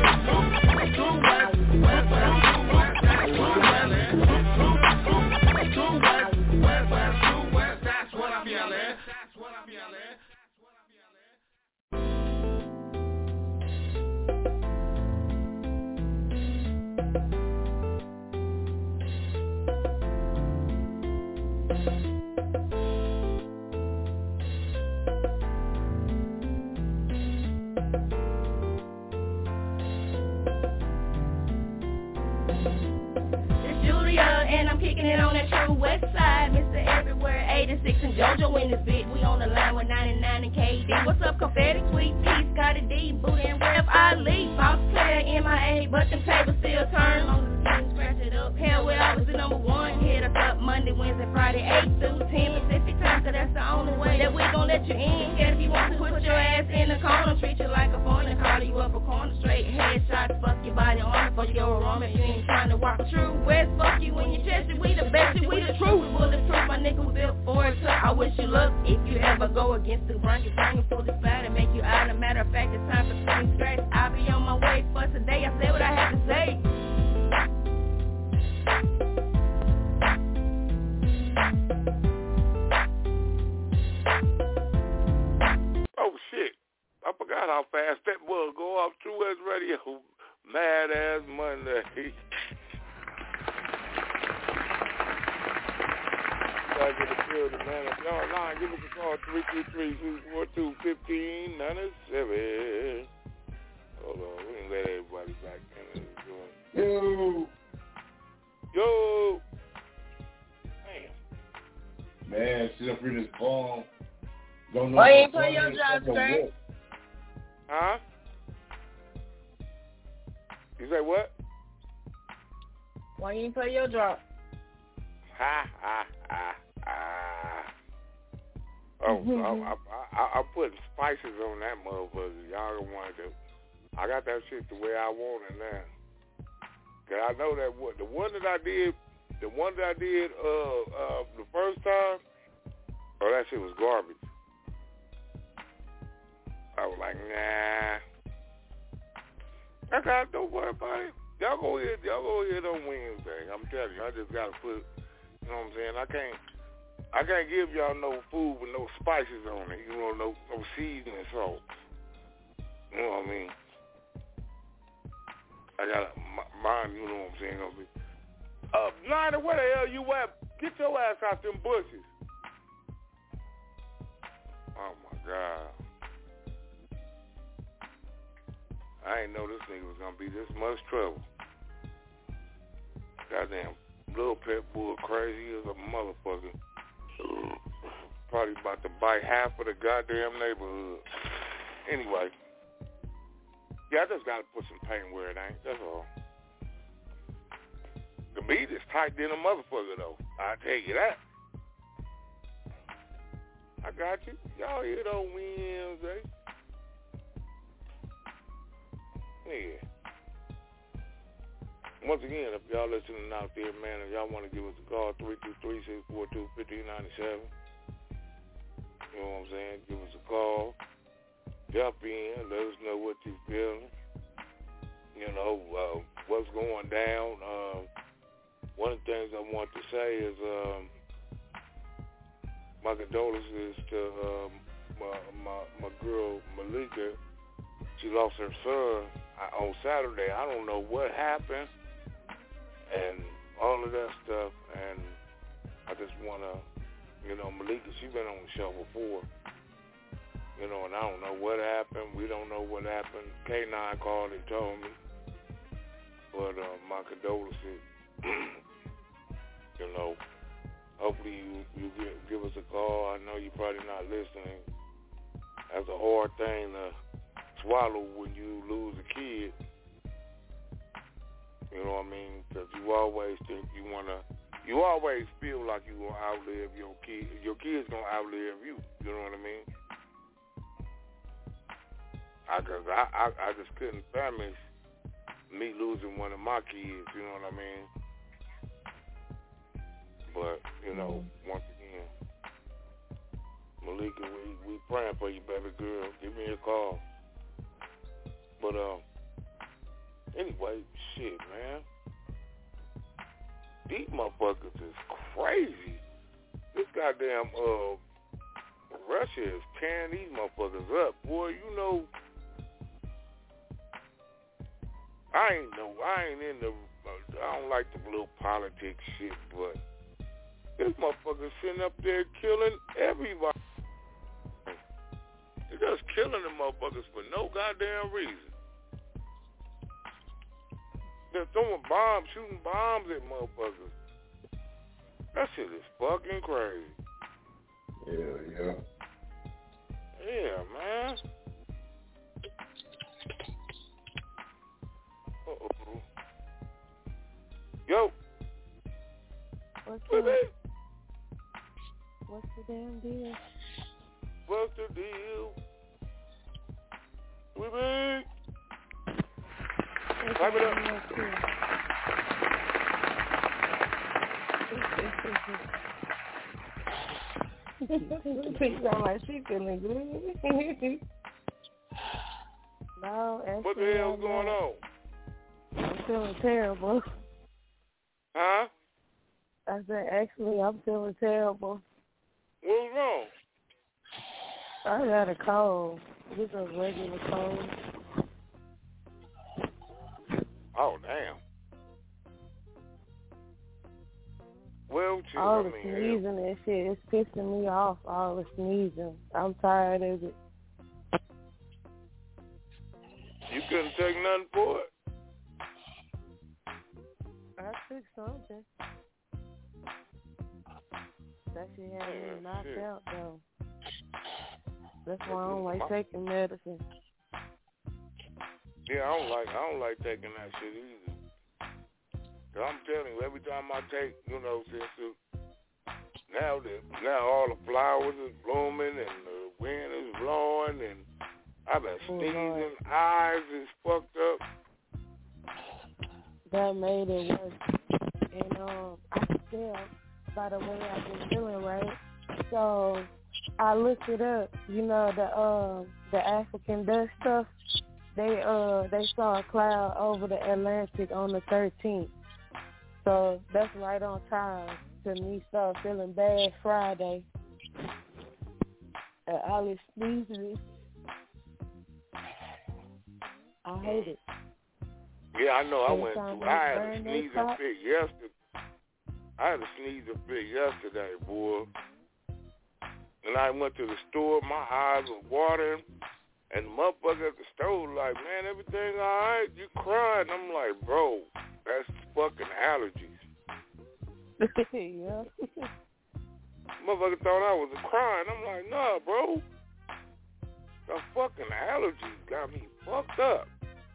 And I'm kicking it on that True West Side. Mr. Everywhere, 86 and JoJo in this bitch. We on the line with 99 and KD. What's up, Confetti, Sweet Pea, Scotty D, Booty and Rev Ali. Boss player, MIA, but them tables still turn. Long as the king scratch it up. Hell, well, I was the number one. Hit us up Monday, Wednesday, Friday, 8 through 10 Pacific time. Cause that's the only way that we gon' let you in. Scared if you want to put your ass in the corner. Treat you like a foreigner, call you up a corner straight. Headshots, fuck your body on for your aroma. You ain't trying to walk True West, fuck you when you chest it. We the best, we the truth. We bulletproof, my nigga built for it. So I wish you luck if you ever go against the bracket. Bring it full of splat and make you out. A matter of fact, it's time for King Scratch. I'll be on my way for today. I said what I had to say. Oh shit, I forgot how fast that was. Go off True West Radio. Mad ass Monday. Guys in the building, man. If y'all online, give us a call, 323-242-1597. Hold on, we can let everybody back in. Yo! Man, sit up here this bomb. Don't know why you ain't put your job straight? Huh? You say what? Why you ain't put your drop? Ha. Oh, I put spices on that motherfucker. Y'all don't want to. I got that shit the way I want it now. Cause I know that the one that I did the first time, oh, that shit was garbage. I was like, nah. Okay, don't worry about it. Y'all go ahead on Wednesday. I'm telling you, I just gotta put, you know what I'm saying? I can't give y'all no food with no spices on it. You know, no seasoning salt. You know what I mean? I got mine. You know what I'm saying? Gonna be. Nina, where the hell you at? Get your ass out them bushes. Oh my God. I ain't know this nigga was gonna be this much trouble. Goddamn little pit bull crazy as a motherfucker. Probably about to bite half of the goddamn neighborhood. Anyway, Yeah, I just got to put some paint where it ain't. That's all. The meat is tight than a motherfucker, though. I tell you that. I got you. Y'all hear those Wednesday? Yeah. Once again, if y'all listening out there, man, if y'all want to give us a call, 323-642-1597. You know what I'm saying? Give us a call. Jump in. Let us know what you're feeling. You know, what's going down. One of the things I want to say is my condolences to my girl Malika. She lost her son on Saturday. I don't know what happened and all of that stuff. And I just want to, you know, Malika, she's been on the show before. You know, and I don't know what happened. We don't know what happened. K9 called and told me. But my condolences. You know, hopefully you give us a call. I know you're probably not listening. That's a hard thing to swallow when you lose a kid. You know what I mean? Because you always think you always feel like you're going to outlive your kid. Your kid's going to outlive you. You know what I mean? Because I just couldn't fathom me losing one of my kids. You know what I mean? But, you know, once again, Malika, we praying for you, baby girl. Give me a call. But, anyway, shit, man. These motherfuckers is crazy. This goddamn, Russia is tearing these motherfuckers up. Boy, you know, I don't like the little politics shit, but this motherfucker sitting up there killing everybody. They're just killing the motherfuckers for no goddamn reason. They're throwing bombs, shooting bombs at motherfuckers. That shit is fucking crazy. Yeah. Yeah, man. Uh-oh. Yo. What's the damn deal? What's the deal? We big. Pipe it up. She sound like she feeling good. No, what the hell's going on? I'm feeling terrible. Huh? I said, actually, I'm feeling terrible. What's wrong? I got a cold. Just a regular cold. Oh, damn. Well, too, all the sneezing and shit, it's pissing me off, all the sneezing. I'm tired of it. You couldn't take nothing for it? I took something. That shit had me knocked out, though. That's why I don't like taking medicine. Yeah, I don't like taking that shit either. Cause I'm telling you, every time I take, you know, since now all the flowers is blooming and the wind is blowing and I've been sneezing, eyes is fucked up. That made it worse. And I can tell by the way I've been feeling, right? So I looked it up. You know, the African dust stuff. They saw a cloud over the Atlantic on the 13th. So that's right on time to me start feeling bad Friday. And all this sneezing. I hate it. Yeah, I know. I had a sneezing fit yesterday. Boy. And I went to the store, my eyes were watering, and the motherfucker at the store was like, man, everything all right? You crying? I'm like, bro, that's fucking allergies. Yeah. Motherfucker thought I was crying. I'm like, nah, bro. The fucking allergies got me fucked up.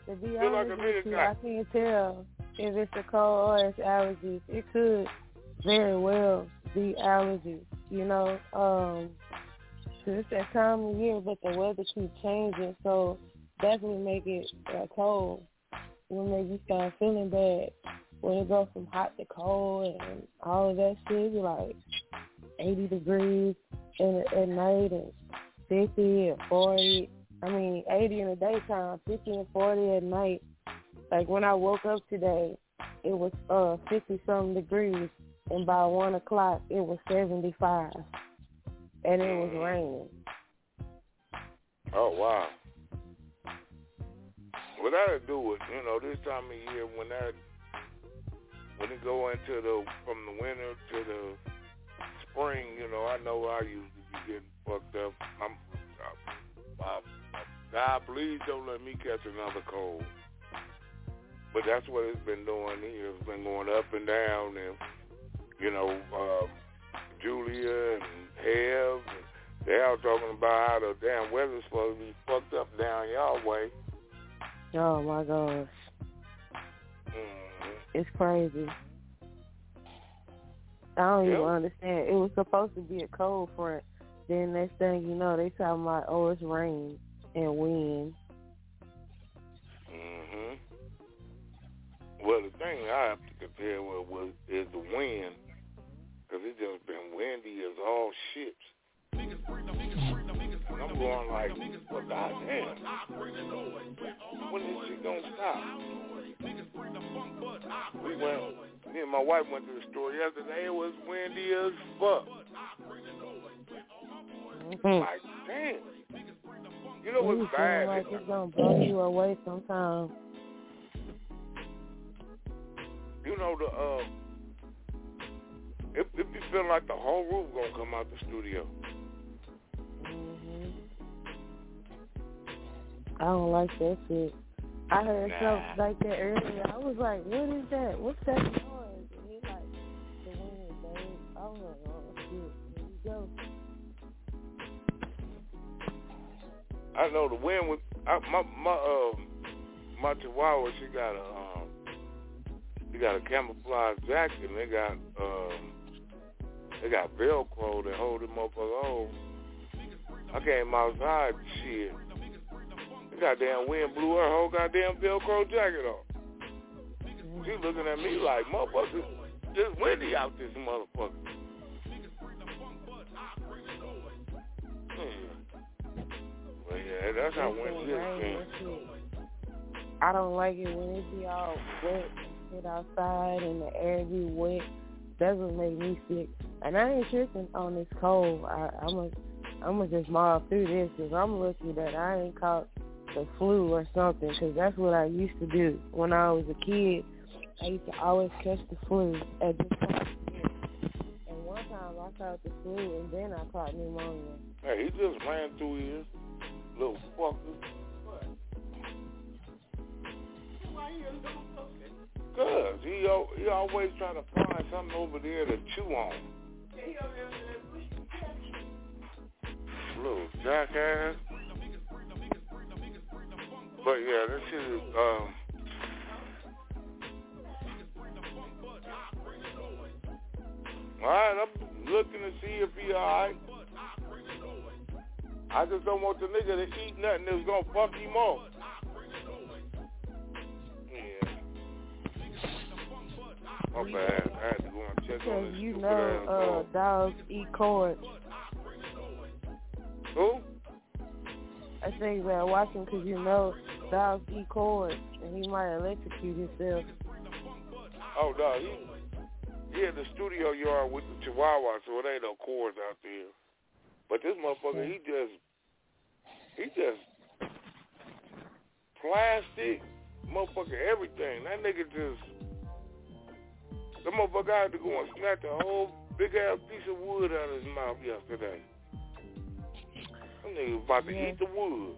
To be Feel like honest a with nigga you, I can't tell if it's the cold or it's allergies. It could very well be allergies, you know. 'Cause it's that time of year, but the weather keeps changing, so definitely make it cold. It will make you start feeling bad. When it goes from hot to cold and all of that shit, be like 80 degrees at night and 50 and 40. 80 in the daytime, 50 and 40 at night. Like when I woke up today, it was 50-something degrees, and by 1 o'clock, it was 75, and it was raining. Oh, wow. Well, that'll do it. You know, this time of year when it go into from the winter to the spring, you know, I know I usually be getting fucked up. God, please don't let me catch another cold. But that's what it's been doing here. It's been going up and down, and you know, Julia and Hev, they all talking about how the damn weather's supposed to be fucked up down y'all way. Oh my gosh. It's crazy. I don't even understand. It was supposed to be a cold front. Then next thing you know, they talking about, oh, it's rain and wind. Well, the thing I have to compare with is the wind, because it just been windy as all ships. And I'm going like, well, goddamn, when is this shit gonna stop? Me and my wife went to the store yesterday. It was windy as fuck. Like, damn. You know what's bad? Like it's gonna blow you away sometime. You know, it be feeling like the whole roof gonna come out the studio. I don't like that shit. I heard something like that earlier. I was like, what is that? What's that noise? And he's like, the wind, babe. I was like, oh, shit. Here we go. I know the wind was, my Chihuahua, she got a camouflage jacket, and they got Velcro that hold the motherfucker on. I came outside, shit. The goddamn wind blew her whole goddamn Velcro jacket off. She looking at me like, motherfucker, it's windy out this motherfucker. Well, yeah, that's how windy it's been. I don't like it when it be all wet, sit outside and the air be wet. That's what make me sick. And I ain't tripping on this cold. I'm gonna just mob through this because I'm lucky that I ain't caught the flu or something, because that's what I used to do when I was a kid. I used to always catch the flu at this time of year. And one time I caught the flu and then I caught pneumonia. Hey, he just ran through here, little fucker. Cause he always trying to find something over there to chew on. Little jackass. But yeah, this shit is alright, I'm looking to see if he alright. I just don't want the nigga to eat nothing that's gonna fuck him off. My bad. I had to go and check on this stupid ass dog. Dogs eat cords. Who? I think that watching because dogs eat cords and he might electrocute himself. Oh, no. He had the studio yard with the Chihuahua, so it ain't no cords out there. But this motherfucker, he just plastic, motherfucker, everything. That nigga the motherfucker had to go and snatch a whole big-ass piece of wood out of his mouth yesterday. That nigga was about to eat the wood.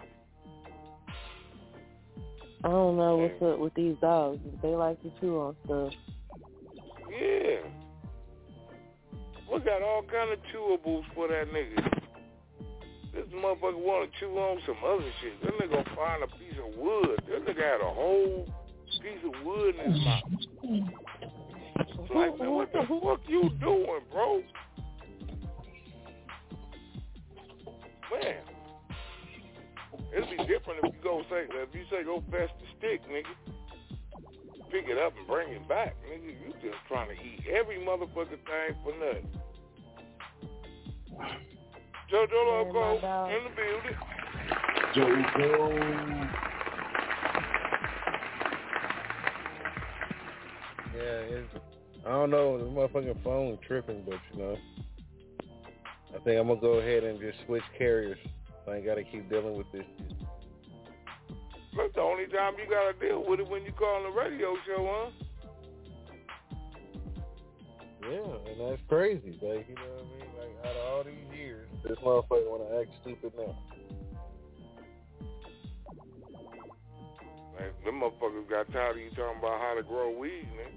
I don't know what's up with these dogs. They like to chew on stuff. Yeah. We got all kind of chewables for that nigga. This motherfucker want to chew on some other shit. That nigga gonna find a piece of wood. That nigga had a whole piece of wood in his mouth. It's like, man, what the fuck you doing, bro? Man, it'd be different if you say go fetch the stick, nigga. Pick it up and bring it back, nigga. You just trying to eat every motherfucking thing for nothing. JoJo Loco in the building. JoJo. Yeah, I don't know. This motherfucking phone tripping, but you know, I think I'm gonna go ahead and just switch carriers. I ain't gotta keep dealing with this shit. That's the only time you gotta deal with it when you call the radio show, huh? Yeah, and that's crazy, like, you know what I mean? Like, out of all these years, this motherfucker wanna act stupid now. Man, them motherfuckers got tired of you talking about how to grow weed, man.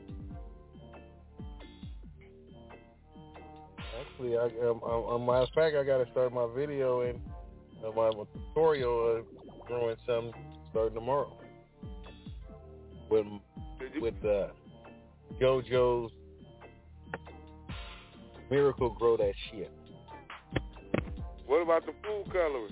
Actually, matter of fact, I gotta start my video and my tutorial growing something starting tomorrow with JoJo's Miracle Grow That Shit. What about the food coloring?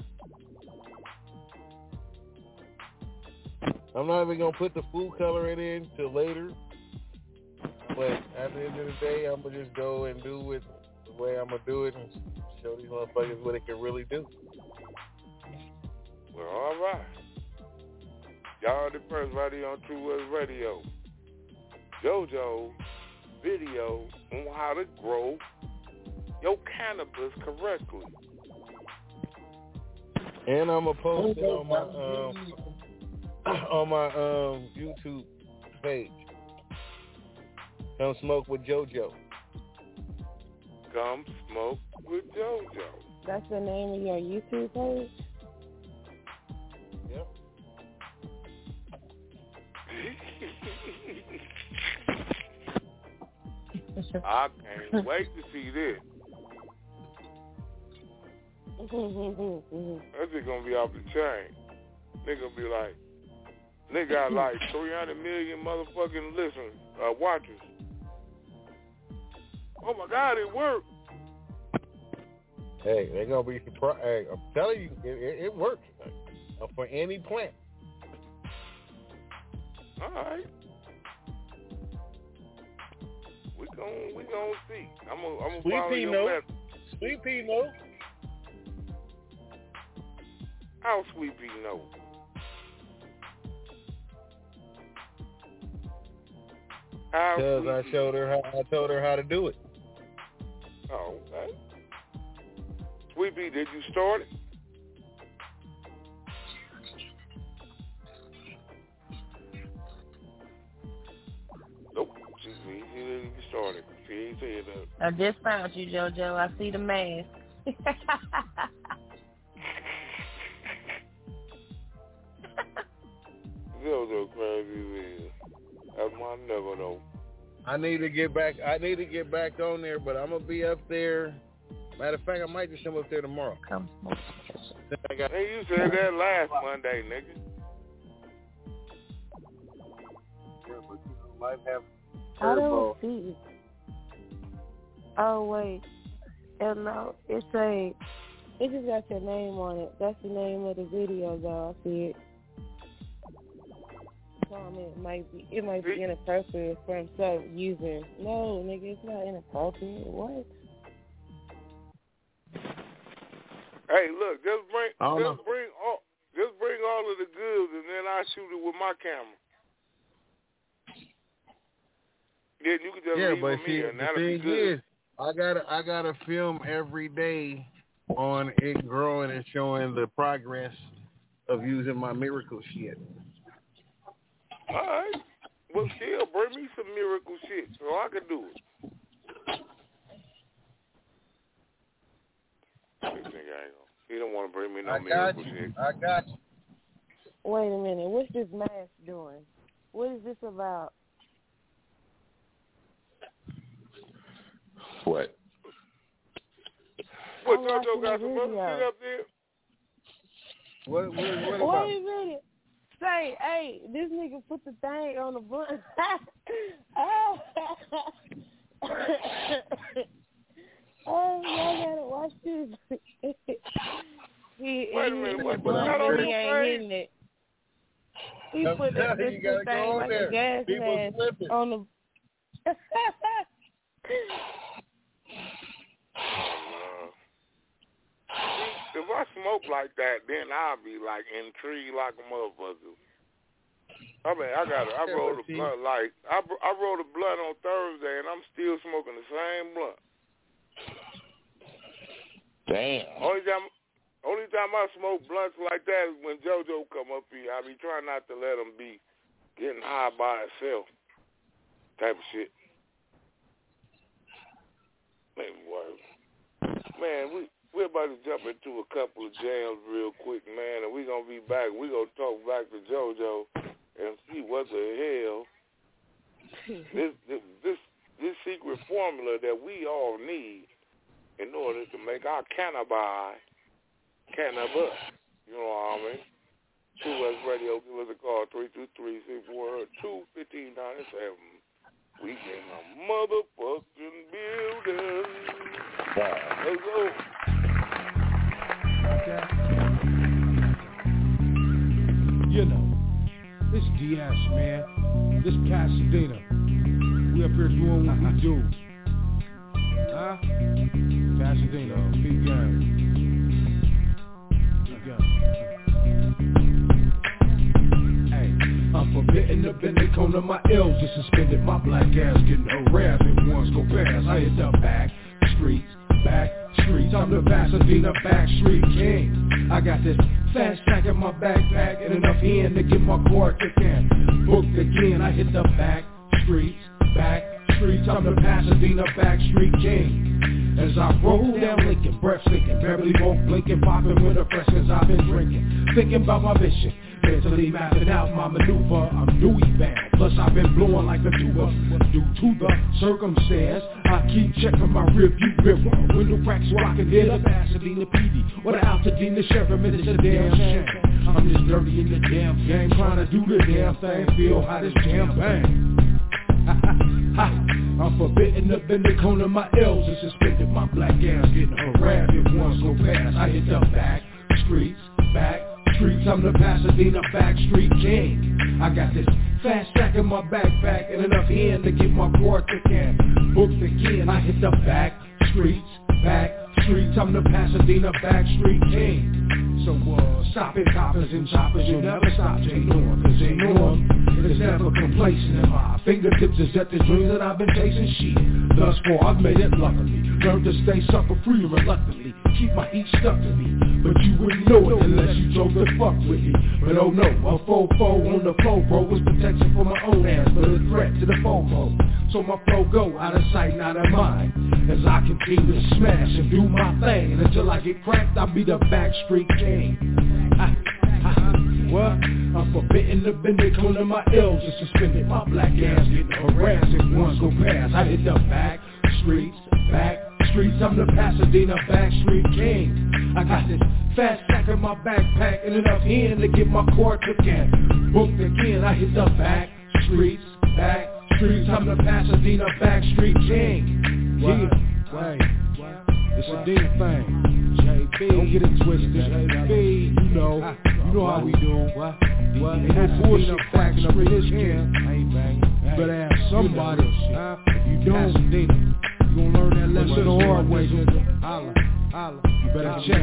I'm not even gonna put the food coloring in till later, but at the end of the day, I'm gonna just go and do it the way I'm gonna do it and show these motherfuckers what it can really do. Well, all right. Y'all the first right here on True West Radio. JoJo video on how to grow your cannabis correctly. And I'm gonna post it on my YouTube page. Come smoke with JoJo. Come smoke with JoJo. That's the name of your YouTube page? Yep. I can't wait to see this. That's just gonna be off the chain. Nigga be like, nigga got like 300 million motherfucking watchers. Oh my God, it worked. Hey, they're gonna be surprised. Hey, I'm telling you, it works for any plant. All right. We gonna see. I'm gonna follow your method. Sweet Pea know. How Sweet Pea know? Because I told her how to do it. Oh, okay. Sweet Pea, did you start it? Nope. She didn't start it. She ain't said that. I just found you, JoJo. I see the mask. JoJo crazy. That's my never though. I need to get back on there, but I'm gonna be up there. Matter of fact, I might just come up there tomorrow. Come. Hey, you said that last Monday, nigga. Yeah, but you might have. I don't see it. Oh wait, no, it just got your name on it. That's the name of the video, though. I see it. It might be inappropriate for himself using. No, nigga, it's not inappropriate. What? Hey, look, just bring all of the goods, and then I shoot it with my camera. Then you can just leave but with see, me, and the that'll be thing good. is, I gotta film every day on it growing and showing the progress of using my miracle shit. All right. Well, still, bring me some miracle shit so I can do it. He don't want to bring me no miracle shit. I got you. Wait a minute. What's this mask doing? What is this about? What, JoJo got some other shit up there? What about? Wait a minute. Say, hey, this nigga put the thing on the blunt. Oh, y'all gotta watch this. Wait a minute, what? He ain't hitting it. He put the thing like a gas mask on the... If I smoke like that, then I'll be like intrigued like a motherfucker. I mean, I rolled a blunt I rolled a blunt on Thursday, and I'm still smoking the same blunt. Damn. Only time I smoke blunts like that is when JoJo come up here. I be trying not to let him be getting high by itself, type of shit. Man, we're about to jump into a couple of jams real quick, man, and we're going to be back. We're going to talk back to JoJo and see what the hell this secret formula that we all need in order to make our cannabis. You know what I mean? True West Radio, give us a call, 323-642-1597. We in a motherfucking building. Let's go. You know, it's DS, man. This Pasadena. We up here doing what we do. Huh? Pasadena, big game. Big game. Hey, I'm forbidden up in the corner of my L's. Just suspended my black ass, getting harassed. If ones go past, I hit the back streets. I'm the Pasadena back street king. I got this fast sack in my backpack and enough hand to get my car kicking. Booked again, I hit the back streets. I'm the Pasadena back street king. As I roll down Lincoln, breath sinking, barely won't blinking, popping with the freshness I've been drinking. Thinking about my mission, mentally mapping out my maneuver. I'm Dewey bound, plus I've been blowing like a tuba. Due to the circumstance, I keep checking my rearview mirror. Window cracks so I can hear the Pasadena PD or the Altadena Sheriff, and it's a damn shame. I'm just dirty in the damn game, trying to do the damn thing, feel how this jam bang. I'm forbidden up in the corner of my L's and suspended my black ass, getting harassed if ones go past. I hit the back streets. I'm the Pasadena back street king. I got this fast sack in my backpack and enough hand to get my car kicking. Booked again, I hit the back streets. I'm the Pasadena back street king. So stop it, coppers and choppers, you'll never stop J Norm, cause J Norm is never complacent. And my fingertips is at the dreams that I've been chasing. Shit, thus far I've made it luckily. Learned to stay sucker free reluctantly. Keep my heat stuck to me, but you wouldn't know it unless you chose to fuck with me. But oh no, a fofo on the flow, bro, was protection for my own ass, but a threat to the fofo. So my flow go out of sight, not of mind, as I continue to smash and do my thing. And until I get cracked, I'll be the back street king. What? I'm forbidden to bend the corner of my L's and suspended my black ass, getting harassed if ones go past. I hit the back streets. I'm the Pasadena back street king. I got this fast sack in my backpack and enough hand to get my car kicking. Booked again, I hit the back streets. I'm the Pasadena back street king. Yeah, right. It's a deep thing. JB, don't get it twisted. JB, you know how we do. What? Ain't no bullshit cracking up in this camp. I ain't banging. You better ask somebody. If you don't, you gon' learn that lesson the hard way. Holla. You better check it.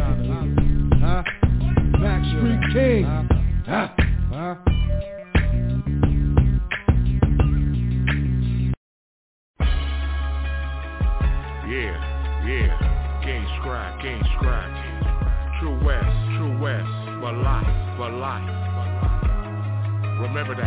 Back street king. Yeah. King Scribe. True West, for life. Remember that.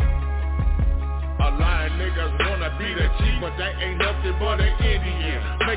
A lot of niggas wanna be the chief, but they ain't nothing but an Indian. Make your own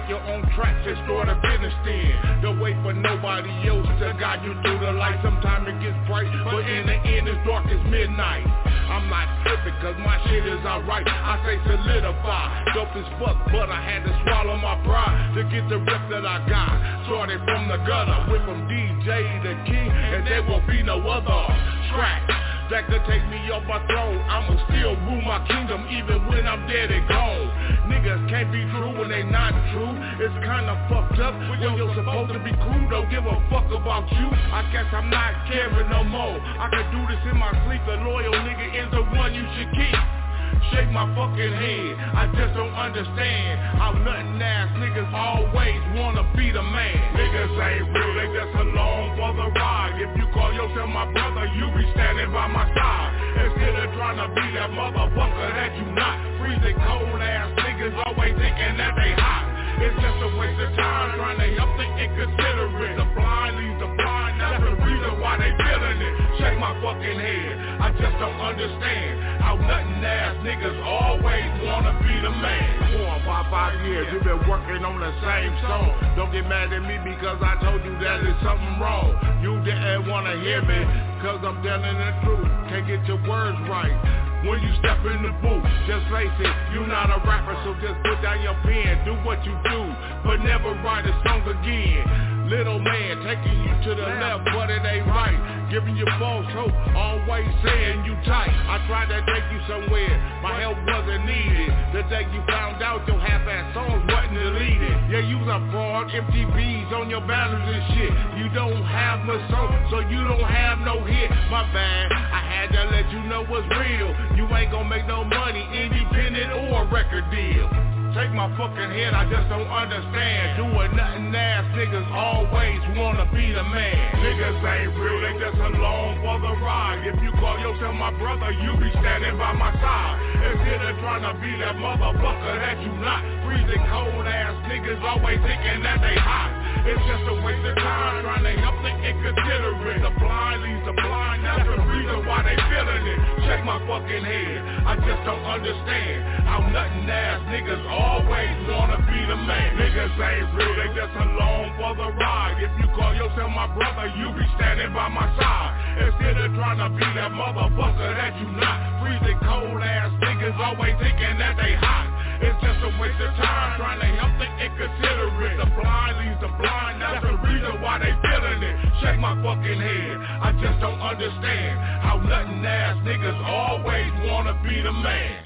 tracks and start a business then. Don't wait for nobody else to guide you through the light. Sometimes it gets bright, but in the end it's dark as midnight. I'm not tripping cause my shit is alright. I say solidify, dope as fuck, but I had to swallow my pride to get the rep that I got. Started from the gutter, went from DJ to king, and there won't be no other track that could take me off my throne. I'ma still rule my kingdom even when I'm dead and gone. Niggas can't be true when they not true. It's kinda fucked up when you're supposed to be cool. Don't give a fuck about you. I guess I'm not caring no more. I can do this in my sleep. A loyal nigga is the one you should keep. Shake my fucking head, I just don't understand how nothing ass niggas always wanna be the man. Niggas ain't real, they just along for the ride. If you call yourself my brother, you be standing by my side. Instead of trying to be that motherfucker that you not. Freezing cold ass niggas always thinking that they hot. It's just a waste of time trying to help the inconsiderate. The blind leads the blind, that's the reason why they feeling it. Shake my fucking head, I just don't understand how nothing ass niggas always wanna be the man. 4 or 5 years, you've been working on the same song. Don't get mad at me because I told you that there's something wrong. You didn't wanna hear me, cause I'm telling the truth. Can't get your words right when you step in the booth. Just face it, you not a rapper, so just put down your pen. Do what you do, but never write a song again. Little man taking you to the left, but it ain't right. Giving you false hope, always saying you tight. I tried to take you somewhere, my help wasn't needed. The day you found out your half-ass songs wasn't deleted. Yeah, you was a fraud, MTVs on your banners and shit. You don't have much song, so you don't have no hit. My bad, I had to let you know what's real. You ain't gonna make no money, independent or a record deal. Take my fucking head, I just don't understand. Doing nothing ass niggas always wanna be the man. Niggas ain't real, they just along for the ride. If you call yourself my brother, you be standing by my side. Instead of trying to be that motherfucker that you not. Freezing cold ass niggas always thinking that they hot. It's just a waste of time trying to help the inconsiderate. The blind leads the blind, that's the reason why they feeling it. Check my fucking head, I just don't understand how nothing ass niggas always wanna be the man. Niggas ain't real, they just along for the ride. If you call yourself my brother, you be standing by my side. Instead of trying to be that motherfucker that you not. Freezing cold ass niggas always thinking that they hot. It's just a waste of time trying to help the inconsiderate. The blind leads the blind, that's the reason why they feeling it. Shake my fucking head, I just don't understand how nothing ass niggas always wanna be the man.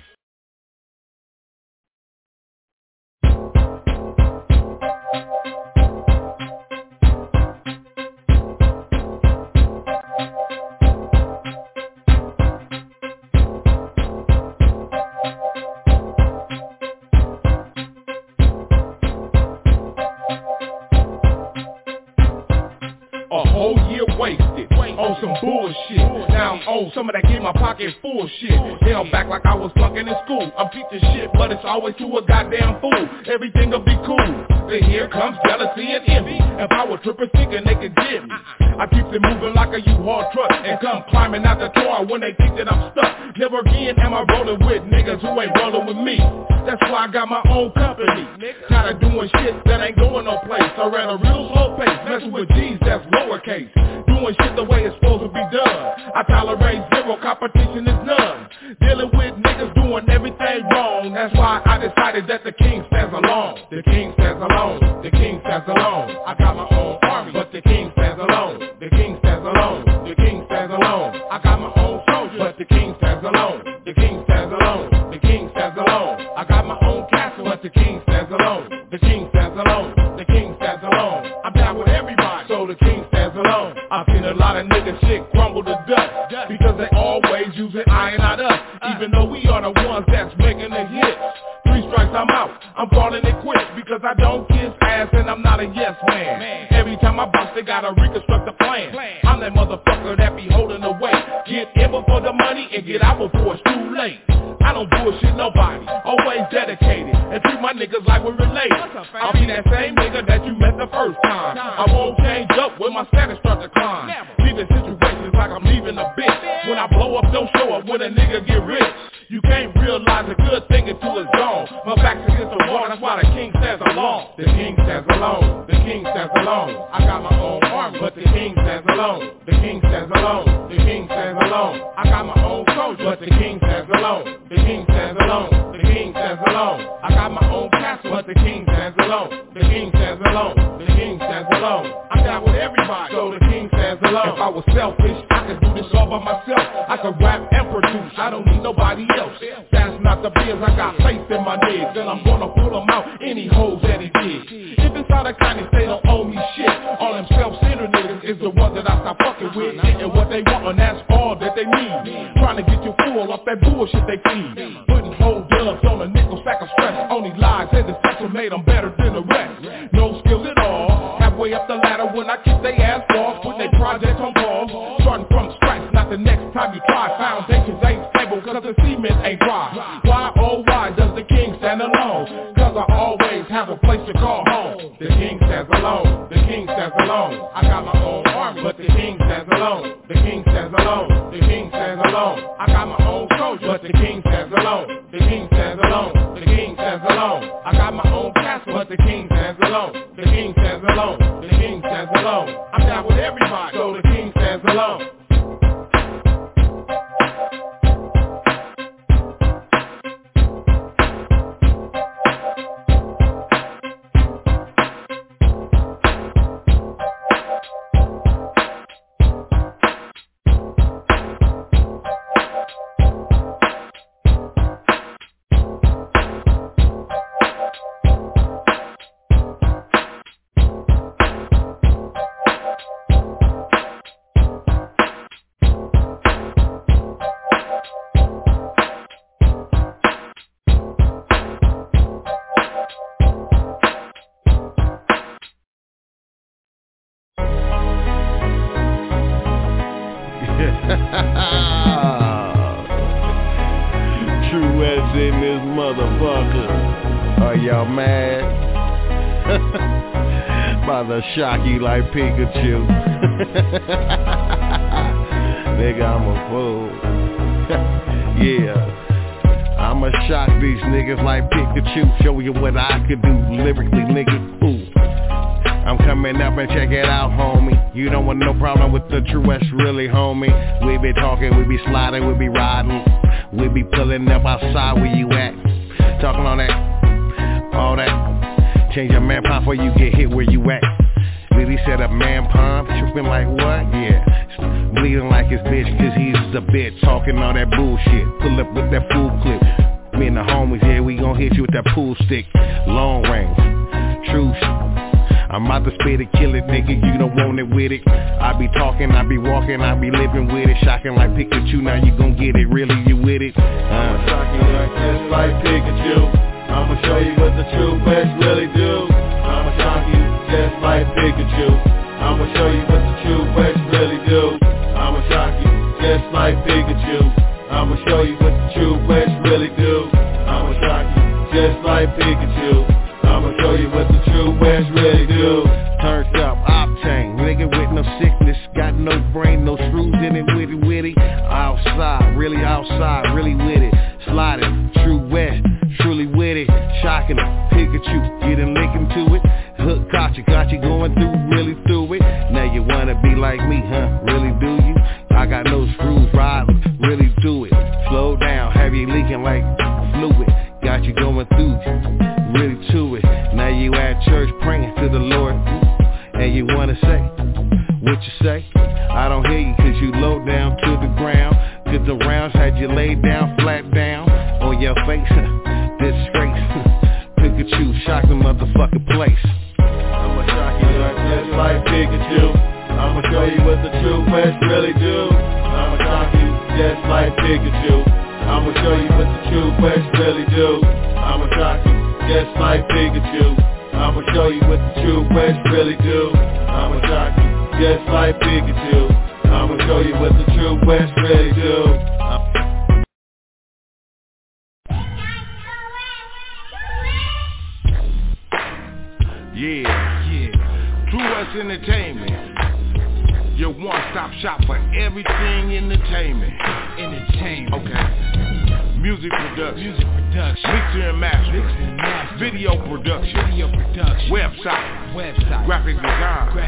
Wasted on some bullshit. Now I'm on some of that, get my pocket full shit. Held back like I was flunking in school. I'm teaching shit, but it's always to a goddamn fool. Everything'll be cool. Then here comes jealousy and envy, and power trippers thinking they can get me. I keep it moving like a U-Haul truck and come climbing out the car when they think that I'm stuck. Never again am I rolling with niggas who ain't rolling with me. That's why I got my own company. Tired of doing shit that ain't going no place. I ran a real slow pace, messing with G's that's lowercase. Doing shit the way it's supposed to be done. I tolerate zero, competition is none. Dealing with niggas doing everything wrong. That's why I decided that the king stands alone. The king stands alone. The king stands alone. I got my own army, but the king stands alone. The king stands alone. The king stands alone. I got my own soldiers, but the king stands alone. The king stands alone. The king stands alone. I got my own castle, but the king stands alone. The king stands alone. The king stands alone. I'm down with everybody, so the king stands alone. I've seen a lot of niggas shit crumble to dust because they always using I and not us, even though we are the ones that's making the hits. 3 strikes, I'm out. I'm calling it quits because I don't kiss ass and I'm not a yes man. Every time I bust, they gotta reconstruct the plan. I'm that motherfucker that be holding the weight. Get in before the money and get out before it's too late. I don't bullshit nobody, always dedicated, and treat my niggas like we're related. I'll be that same nigga that you met the first time. I won't change up when my status start to climb. Leaving situations like I'm leaving a bitch. When I blow up, don't show up when a nigga get rich. You can't realize a good thing until it's gone. My back's against the wall, that's why the king stands alone. The king stands stands alone. The king stands alone. I got my own army, but the king stands alone. The king stands alone. The king stands alone. I got my own coach, but the king stands alone. The king stands alone. The king stands alone. I got my own castle, but the king stands alone. The king stands alone. The king stands alone. I'm down with everybody, so the king stands alone. If I was selfish, I could do this all by myself. I could rap and produce, I don't need nobody else. That's not the biz, I got faith in my niggas, and I'm gonna pull them out any hoes that he digs. If it's all that kind of they don't owe me shit. All them self-centered niggas is the ones that I stop fucking with, getting what they want, and that's all that they need. Trying to get you full off that bullshit they feed. Putting whole dubs on a nickel sack of stress. Only lies and deception made them better than the rest. No skill at all. Halfway up the ladder when I kick they ass off. Put they projects on pause. Starting from scratch, not the next time you try. Foundations ain't stable cause the cement ain't dry. Why, oh why does the king stand alone? Cause I always have a place to call home. The king stands alone. The king stands alone. I got my own army, but the king stands alone. The king stands alone. The king stands alone. I got my own coach, but the king stands alone. The king stands alone. The king stands alone. I got my own castle, but the king stands alone. The king stands alone. The king stands alone. I'm down with everybody, so the king stands alone. True West in this motherfucker. Are y'all mad? About to shock you like Pikachu. Nigga, I'm a fool. Yeah, I'ma shock these niggas like Pikachu. Show you what I could do lyrically, nigga. Ooh. I'm coming up and check it out, homie. You don't want no problem with the True West, really, homie. We be talking, we be sliding, we be riding. We be pulling up outside where you at. Talking on that, all that. Change your man pump before you get hit where you at. Lily said a man pump, tripping like what? Yeah, bleeding like his bitch cause he's a bitch. Talking all that bullshit, pull up with that pool clip. Me and the homies, yeah, we gon' hit you with that pool stick. Long range, true shit. I'm about to spit it, kill it, nigga, you don't want it with it. I be talking, I be walking, I be living with it. Shocking like Pikachu, now you gon' get it, really, you with it. I'ma shock you just like Pikachu. I'ma show you what the True West really do. I'ma shock you just like Pikachu. I'ma show you what the True West really do. I'ma shock you just like Pikachu. I'ma show you what the True West really do. I'ma shock you just like Pikachu. I'ma show you what the True West really do. Turned up, octane, nigga with no sickness. Got no brain, no screws in it, witty. Outside, really with it. Sliding, True West, truly with it. Shocking it, Pikachu, getting linking to it. Hook got you going through, really through it. Now you wanna be like me, huh? Really do you? I got no screws, riding, really do it. Slow down, have you leaking like fluid. Got you going through, really to it. Now you at church praying to the Lord. And you wanna say, what you say? I don't hear you cause you low down to the ground. Cause the rounds had you laid down, flat down. On your face, disgrace. Pikachu, shock the motherfucking place. I'ma shock you just like Pikachu. I'ma show you what the True West really do. I'ma shock you just like Pikachu. I'ma show you what the True West really do. I'ma shock you just like Pikachu. I'ma show you what the True West really do. I'ma shock you just like Pikachu. I'ma show you what the True West really do. Yeah, True West Entertainment. Your one-stop shop for everything entertainment. Okay. Music production. Mixer and master. Video production. Website. Graphic design.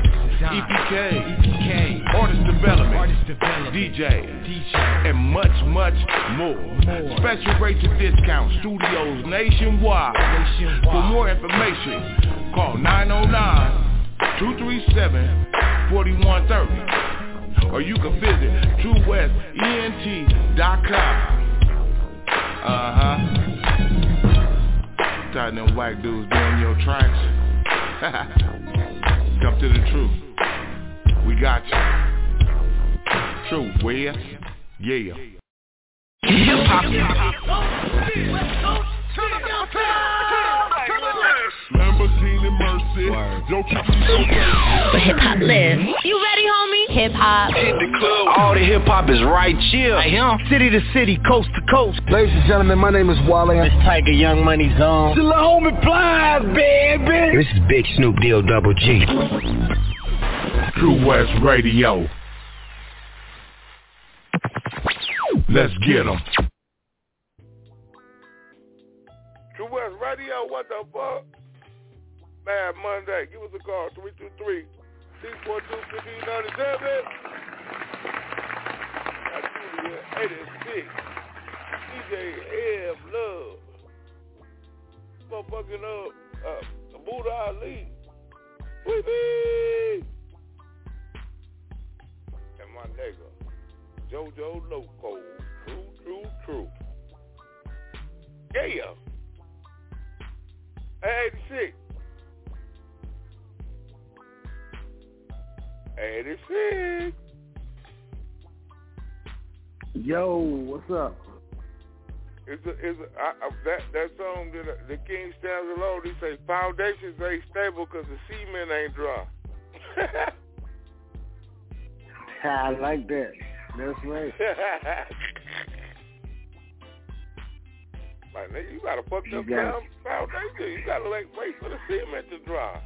EPK. Artist development. DJ. And much more. Special rates and discounts. Studios nationwide. For more information, call 909-237-4130. Or you can visit TrueWestENT.com. Tired them white dudes doing your tracks. Come to the truth. We got you. True, West. Yeah. Lamborghini Mercy. Yo, Where hip hop live. You ready, homie? Hip hop. Hit the club. All the hip hop is right here. Right here. City to city, coast to coast. Ladies and gentlemen, my name is Wale. It's Tiger Young Money Zone. The little homie Plies, baby. This is Big Snoop Deal Double G. True West Radio. Let's get 'em. True West Radio, what the fuck? Mad Monday. Give us a call, 323-642-1597. That's Julia 86. DJ F Love. Motherfucking Buddha Ali. Wee-wee! And my nigga, JoJo Loco. True. Yeah. 86. 86. Yo, what's up? That song that the King stands alone. He say foundations ain't stable because the cement ain't dry. I like that. That's right. Like, nigga, you got a fucked up foundation. You gotta wait for the cement to dry.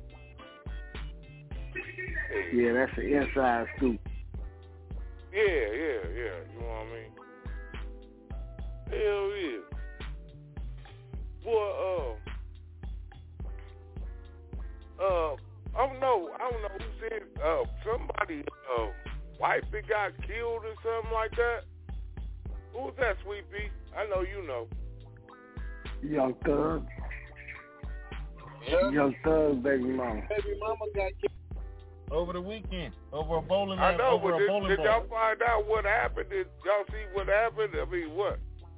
Hey. Yeah, that's the inside scoop. Yeah. You know what I mean? Hell yeah. Boy, I don't know who said somebody wife that got killed or something like that. Who was that, Sweet Pea? I know you know. Young Thug. Young Thug, baby mama. Baby mama got killed over the weekend over a bowling. I know, but did y'all find out what happened? Did y'all see what happened? I mean, what?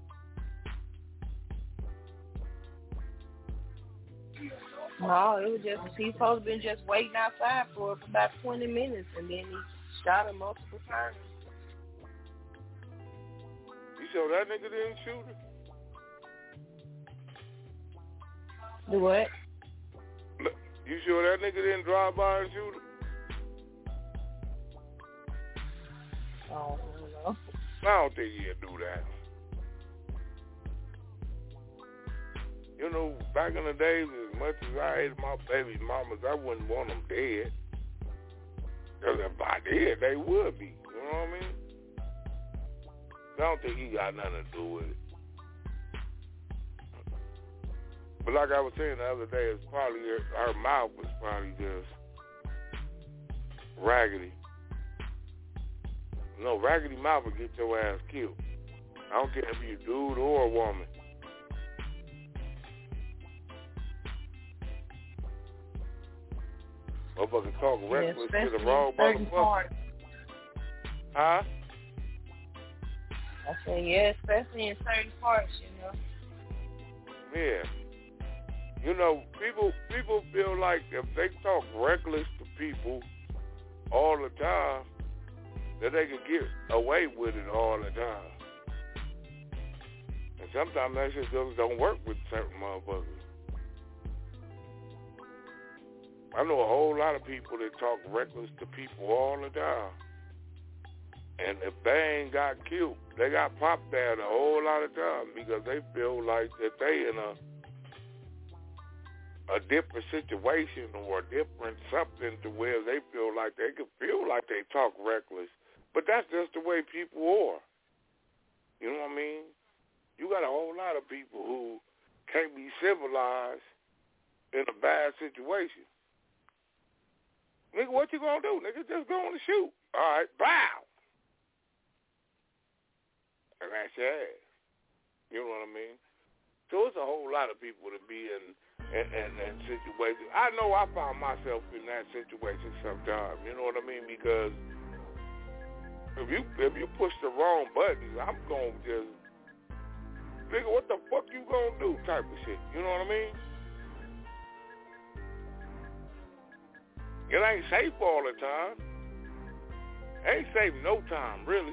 No, it was just he supposed to been just waiting outside for about 20 minutes, and then he shot him multiple times. You sure that nigga didn't shoot him? Do what? You sure that nigga didn't drive by and shoot him? Oh, no. I don't think he'd do that. You know, back in the days, as much as I hated my baby mamas, I wouldn't want them dead. Because if I did, they would be. You know what I mean? I don't think he got nothing to do with it. But like I was saying the other day, it's probably her mouth was probably just raggedy. No, raggedy mouth will get your ass killed. I don't care if you're a dude or a woman. Motherfucker talk reckless to the wrong motherfucker. Huh? I said, yeah, especially in certain parts, you know. Yeah. You know, people feel like if they talk reckless to people all the time, that they can get away with it all the time. And sometimes that shit just don't work with certain motherfuckers. I know a whole lot of people that talk reckless to people all the time. And if they ain't got killed, they got popped down a whole lot of times because they feel like that they in a different situation or a different something to where they feel like they can feel like they talk reckless. But that's just the way people are. You know what I mean? You got a whole lot of people who can't be civilized in a bad situation. Nigga, what you gonna do? Nigga, just go on and shoot. All right, bow. And that's your ass. You know what I mean? So it's a whole lot of people to be in situations. I know I found myself in that situation sometimes. You know what I mean? Because if you push the wrong buttons, I'm gonna just, nigga, what the fuck you gonna do? Type of shit. You know what I mean? It ain't safe all the time. Ain't safe no time, really.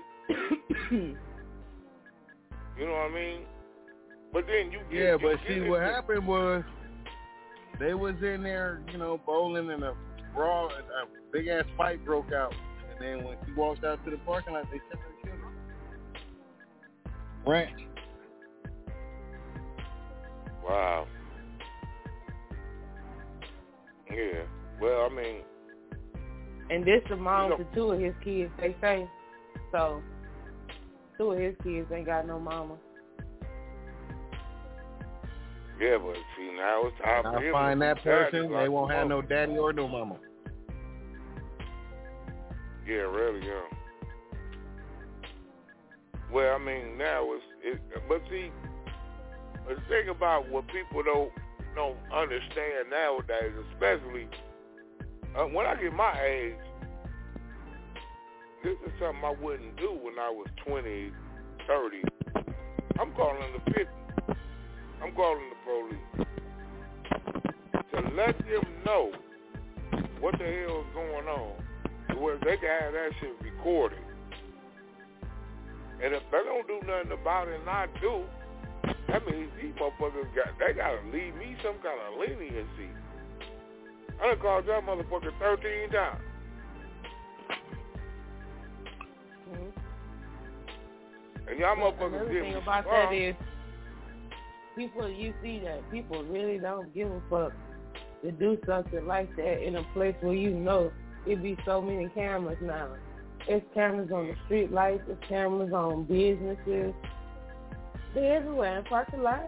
You know what I mean? But then you get... Yeah, but see, what happened was they was in there, you know, bowling, and a big-ass fight broke out. And then when he walked out to the parking lot, they shot and killed him. Ranch. Wow. Yeah. Well, I mean... And this the mom to two of his kids, they say. So, two of his kids ain't got no mama. Yeah, but see, now it's time for him. I find that person, they won't have no daddy or no mama. Yeah, really, yeah. Well, I mean, now but see, the thing about what people don't understand nowadays, especially when I get my age, this is something I wouldn't do when I was 20, 30. I'm calling the 50. I'm calling the police to let them know what the hell is going on, where they can have that shit recorded. And if they don't do nothing about it and I do, that means these motherfuckers they gotta leave me some kind of leniency. I done called y'all motherfucker 13 times. Mm-hmm. And y'all motherfuckers give me thing about that is, you see that people really don't give a fuck to do something like that in a place where you know it be so many cameras now. It's cameras on the street lights, it's cameras on businesses. They're everywhere in parking lot.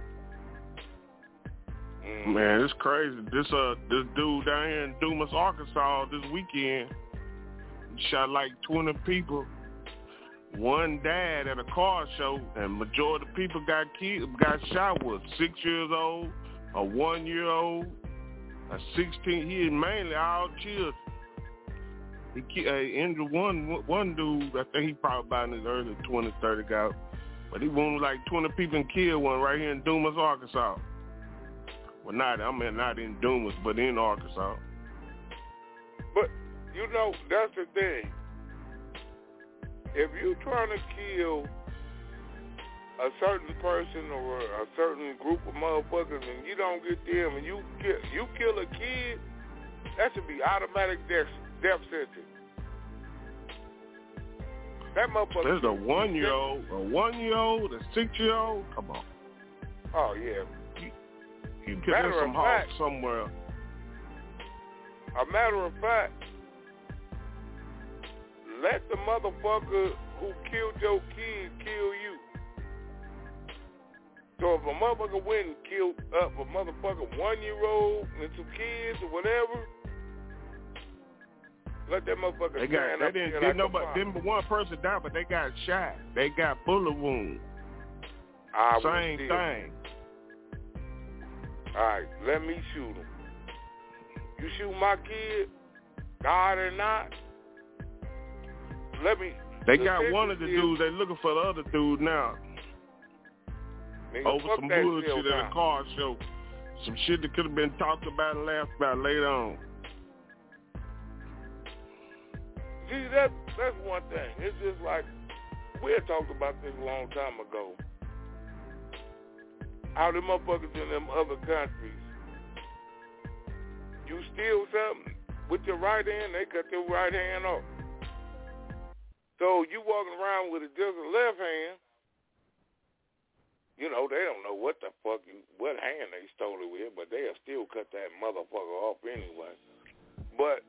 Man, it's crazy. This dude down here in Dumas, Arkansas this weekend shot like 20 people. One died at a car show, and majority of people got shot with 6 years old, a 1 year old, a 16. He is mainly all children. He injured one dude. I think he probably about in his early 20s, 30 guy, but he wounded like 20 people and killed one right here in Dumas, Arkansas. Well, not in Dumas, but in Arkansas. But you know, that's the thing. If you're trying to kill a certain person or a certain group of motherfuckers and you don't get them and you kill a kid, that should be automatic death sentence. That motherfucker. There's a 1 year old, a 6 year old. Come on. Oh yeah. You could have some hawk somewhere. A matter of fact, let the motherfucker who killed your kid kill you. So if a motherfucker went and killed up a motherfucker 1 year old and some kids or whatever, let that motherfucker stand up. Didn't but one person die, but they got shot. They got bullet wounds. Same thing. All right, let me shoot him. You shoot my kid, God or not, They got one of the dudes. They looking for the other dude now. Nigga, over some bullshit at a car show. Some shit that could have been talked about and laughed about later on. See, that's one thing. It's just like we had talked about this a long time ago. How them motherfuckers in them other countries, you steal something with your right hand, they cut your right hand off. So you walking around with just a left hand, you know, they don't know what hand they stole it with, but they'll still cut that motherfucker off anyway. But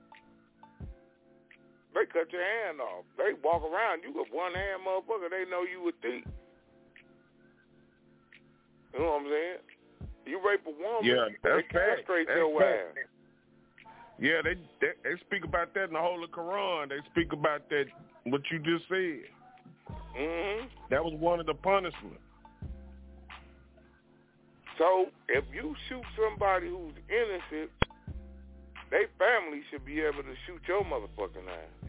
they cut your hand off. They walk around, you got one hand motherfucker, they know you a thief. You know what I'm saying? You rape a woman, that's they castrate your ass. Yeah, they speak about that in the Holy Quran. They speak about that, what you just said. Mm-hmm. That was one of the punishments. So if you shoot somebody who's innocent, their family should be able to shoot your motherfucking ass.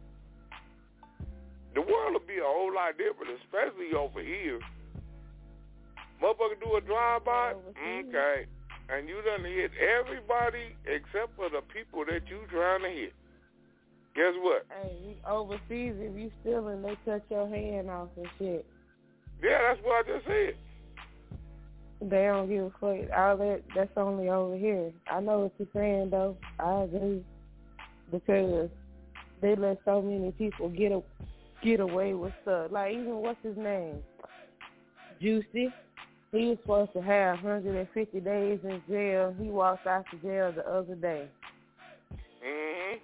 The world will be a whole lot different, especially over here. Motherfucker do a drive-by, okay, and you done hit everybody except for the people that you trying to hit. Guess what? Hey, overseas, if you stealing, they cut your hand off and shit. Yeah, that's what I just said. They don't give a fuck. All that's only over here. I know what you're saying, though. I agree. Because they let so many people get away with stuff. Like, even, what's his name? Juicy. He was supposed to have 150 days in jail. He walked out of jail the other day. Mm-hmm.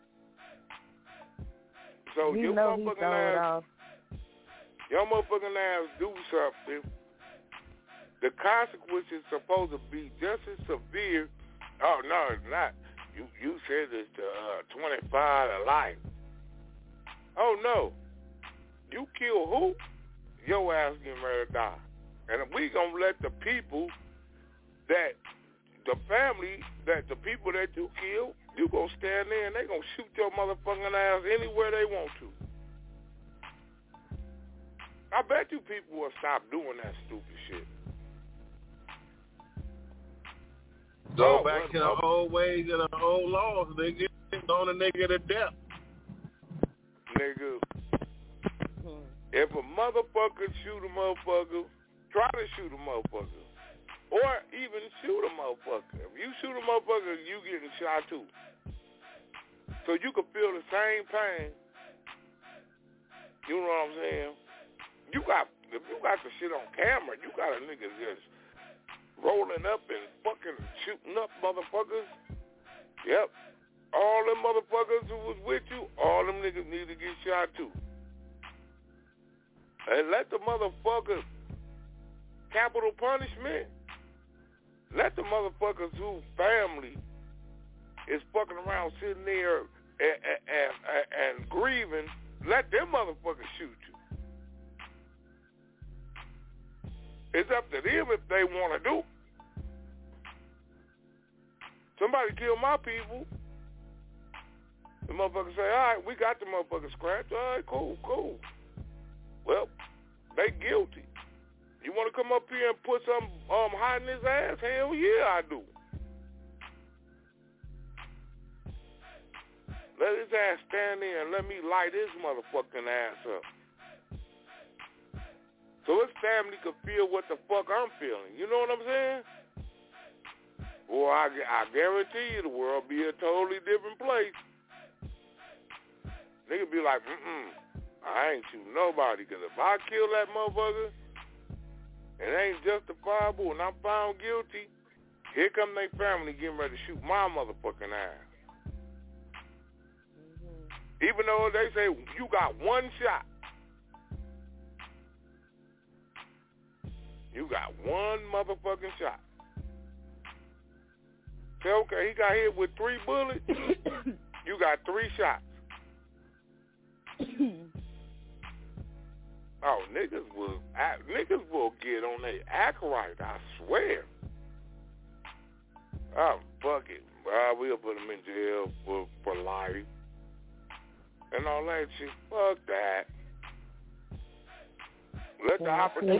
So he your know he motherfucking off. Your motherfucking ass do something. The consequences supposed to be just as severe. Oh no, it's not. You said it's 25 to life. Oh no, you kill who? Your ass getting ready to die. And we gonna let the people that the people that you kill, you gonna stand there and they gonna shoot your motherfucking ass anywhere they want to. I bet you people will stop doing that stupid shit. Go back to the old ways and the old laws, nigga. On a nigga to death. Nigga, if a motherfucker shoot a motherfucker, try to shoot a motherfucker. Or even shoot a motherfucker. If you shoot a motherfucker, you getting shot too. So you can feel the same pain. You know what I'm saying? If you got the shit on camera, you got a nigga just rolling up and fucking shooting up motherfuckers. Yep. All them motherfuckers who was with you, all them niggas need to get shot too. And let the motherfuckers capital punishment. Let the motherfuckers whose family is fucking around sitting there and grieving, let them motherfuckers shoot you. It's up to them if they want to do. Somebody killed my people. The motherfucker say, all right, we got the motherfucker scratched. All right, cool. Well, they guilty. You want to come up here and put some hot in his ass? Hell yeah, I do. Let his ass stand there and let me light his motherfucking ass up. So his family could feel what the fuck I'm feeling. You know what I'm saying? Boy, I guarantee you the world be a totally different place. Nigga be like, I ain't shooting nobody, because if I kill that motherfucker, it ain't justifiable and I'm found guilty, here come they family getting ready to shoot my motherfucking ass. Even though they say you got one shot. You got one motherfucking shot. Say, okay, he got hit with 3 bullets. You got 3 shots. Oh, niggas will get on their act right, I swear. Oh, fuck it. We'll put them in jail for life. And all that shit. Fuck that. Let the opportunity. They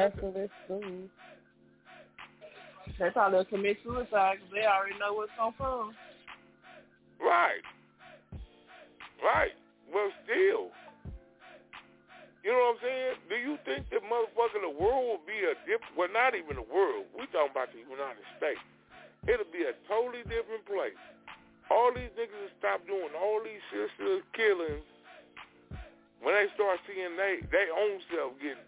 probably commit suicide because they already know what's going to come. Right. Well, still. You know what I'm saying? Do you think the motherfucker, the world will be a different, well, not even the world. We talking about the United States. It'll be a totally different place. All these niggas will stop doing all these sisters killings when they start seeing they own self getting,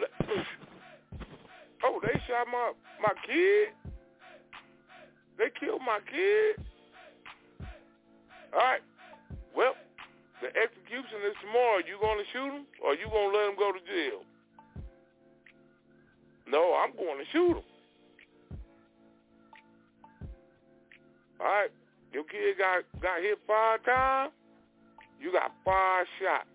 oh, they shot my kid? They killed my kid? All right. Well, the execution is tomorrow. You going to shoot him or you going to let him go to jail? No, I'm going to shoot him. All right, your kid got hit 5 times. You got 5 shots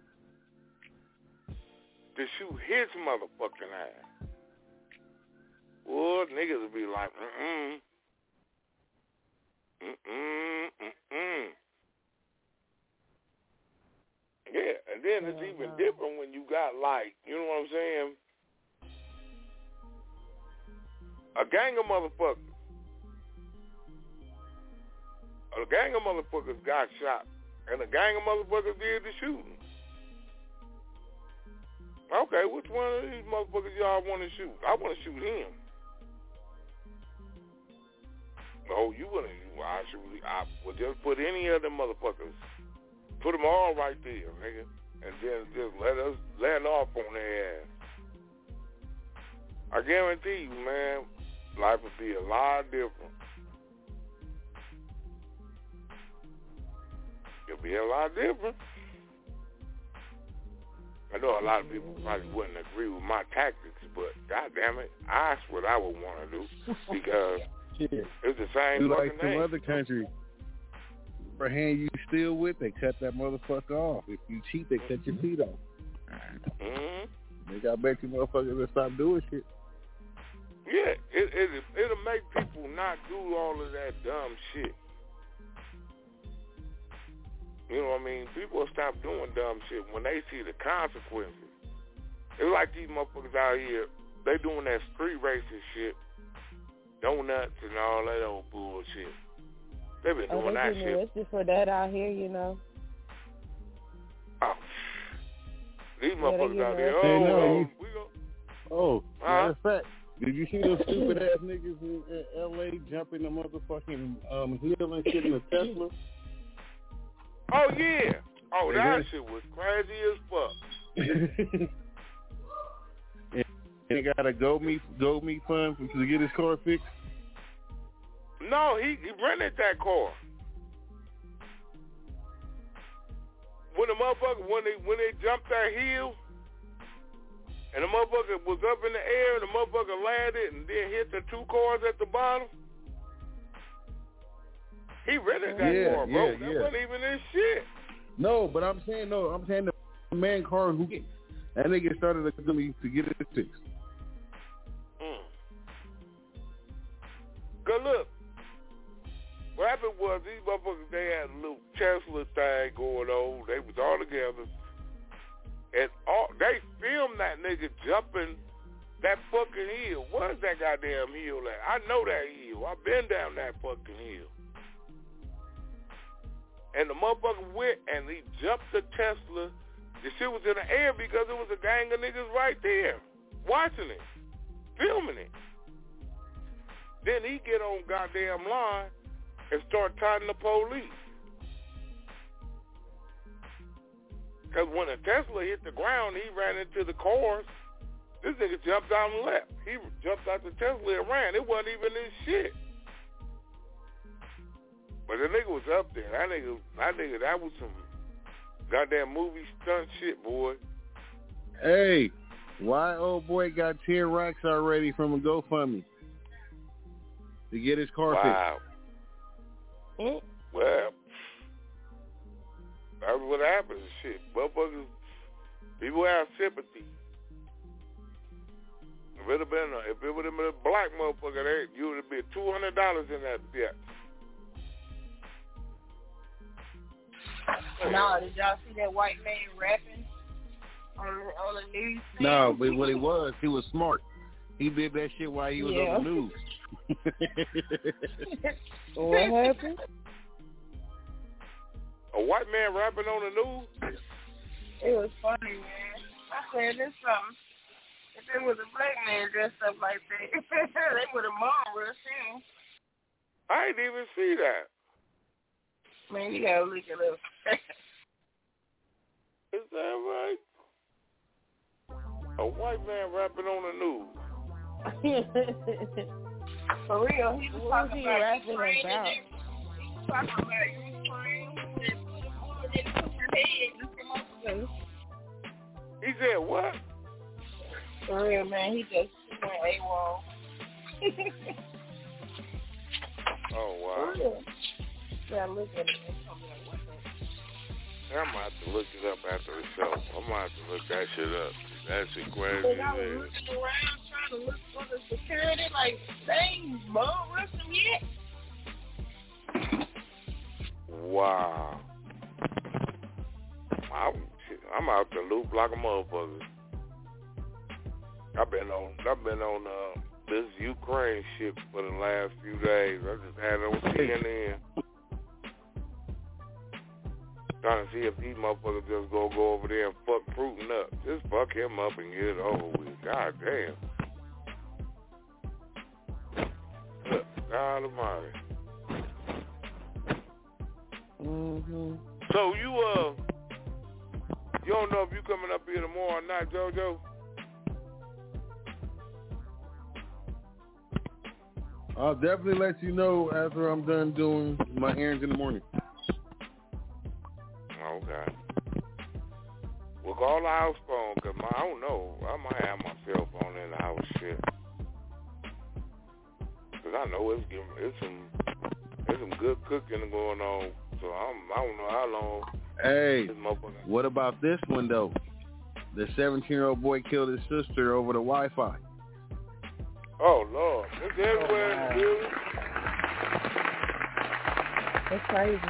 to shoot his motherfucking ass. Well, niggas will be like, Yeah, and then it's even different when you got like, you know what I'm saying? A gang of motherfuckers. A gang of motherfuckers got shot, and a gang of motherfuckers did the shooting. Okay, which one of these motherfuckers y'all want to shoot? I want to shoot him. No, you want to shoot? I would just put any of them motherfuckers. Put them all right there, nigga, and then just let us let off on their ass. I guarantee you, man, life would be a lot different. It'll be a lot different. I know a lot of people probably wouldn't agree with my tactics, but goddamn it, that's what I would want to do because it's the same do fucking like thing. some other countries. For hand you still with, they cut that motherfucker off. If you cheat, they cut your feet off. Nigga, I bet you motherfuckers will stop doing shit. Yeah, it'll make people not do all of that dumb shit. You know what I mean? People will stop doing dumb shit when they see the consequences. It's like these motherfuckers out here, they doing that street racing shit, donuts and all that old bullshit. They've been doing that shit. Arrested for that out here, you know. Oh, these motherfuckers out there. Matter of fact, did you see those stupid ass niggas in L.A. jumping the motherfucking hill and shit in a Tesla? Oh yeah. Oh, that shit was crazy as fuck. And he got a go meet fund to get his car fixed. No, he rented that car. When the motherfucker when they jumped that hill, and the motherfucker was up in the air, and the motherfucker landed and then hit the 2 cars at the bottom. He rented that car, bro. That wasn't even his shit. No, but I'm saying the man car who that nigga started to get it fixed. Cause look, what happened was these motherfuckers, they had a little Tesla thing going on. They was all together. And they filmed that nigga jumping that fucking hill. What is that goddamn hill at? I know that hill. I've been down that fucking hill. And the motherfucker went and he jumped the Tesla. The shit was in the air because it was a gang of niggas right there watching it, filming it. Then he get on goddamn line and start taunting the police. Because when a Tesla hit the ground, he ran into the cars. This nigga jumped out and left. He jumped out the Tesla and ran. It wasn't even his shit. But the nigga was up there. That nigga, that was some goddamn movie stunt shit, boy. Hey, why old boy got 10 racks already from a GoFundMe to get his car fixed? Well, that's what happens. Shit, motherfuckers, people have sympathy. If it would have been a black motherfucker, you would have been $200 in that debt. No, did y'all see that white man rapping on the news? No, but what he was smart. He did that shit while he was on the news. What happened? A white man rapping on the news? It was funny, man. I said, there's something. If it was a black man dressed up like that, they would have rushed him. I didn't even see that. Man, you gotta look it up. Is that right? A white man rapping on the news. For real, he was talking about rapping Ukraine. About? He was talking about Ukraine. And then put your head and come up. He said what? For real, man, he just AWOL. Oh, wow. Yeah, look at it. I'm going to have to look it up after the show. I'm going to have to look that shit up. That shit crazy. Because I was looking around trying to look for the security, like, they ain't bum rushed them yet. Wow. I'm out the loop like a motherfucker. I've been on this Ukraine shit for the last few days. I just had it on CNN. Trying to see if these motherfuckers just go over there and fuck Putin up. Just fuck him up and get it over with. God damn. God almighty. Mm-hmm. So you don't know if you coming up here tomorrow night, JoJo? I'll definitely let you know after I'm done doing my errands in the morning. Okay. We'll call the house phone, because I don't know. I might have my cell phone in the house shit. Because I know it's some good cooking going on. So I don't know how long. Hey, what about this one, though? The 17-year-old boy killed his sister over the Wi-Fi. Oh, Lord. It's everywhere in the building. That's crazy.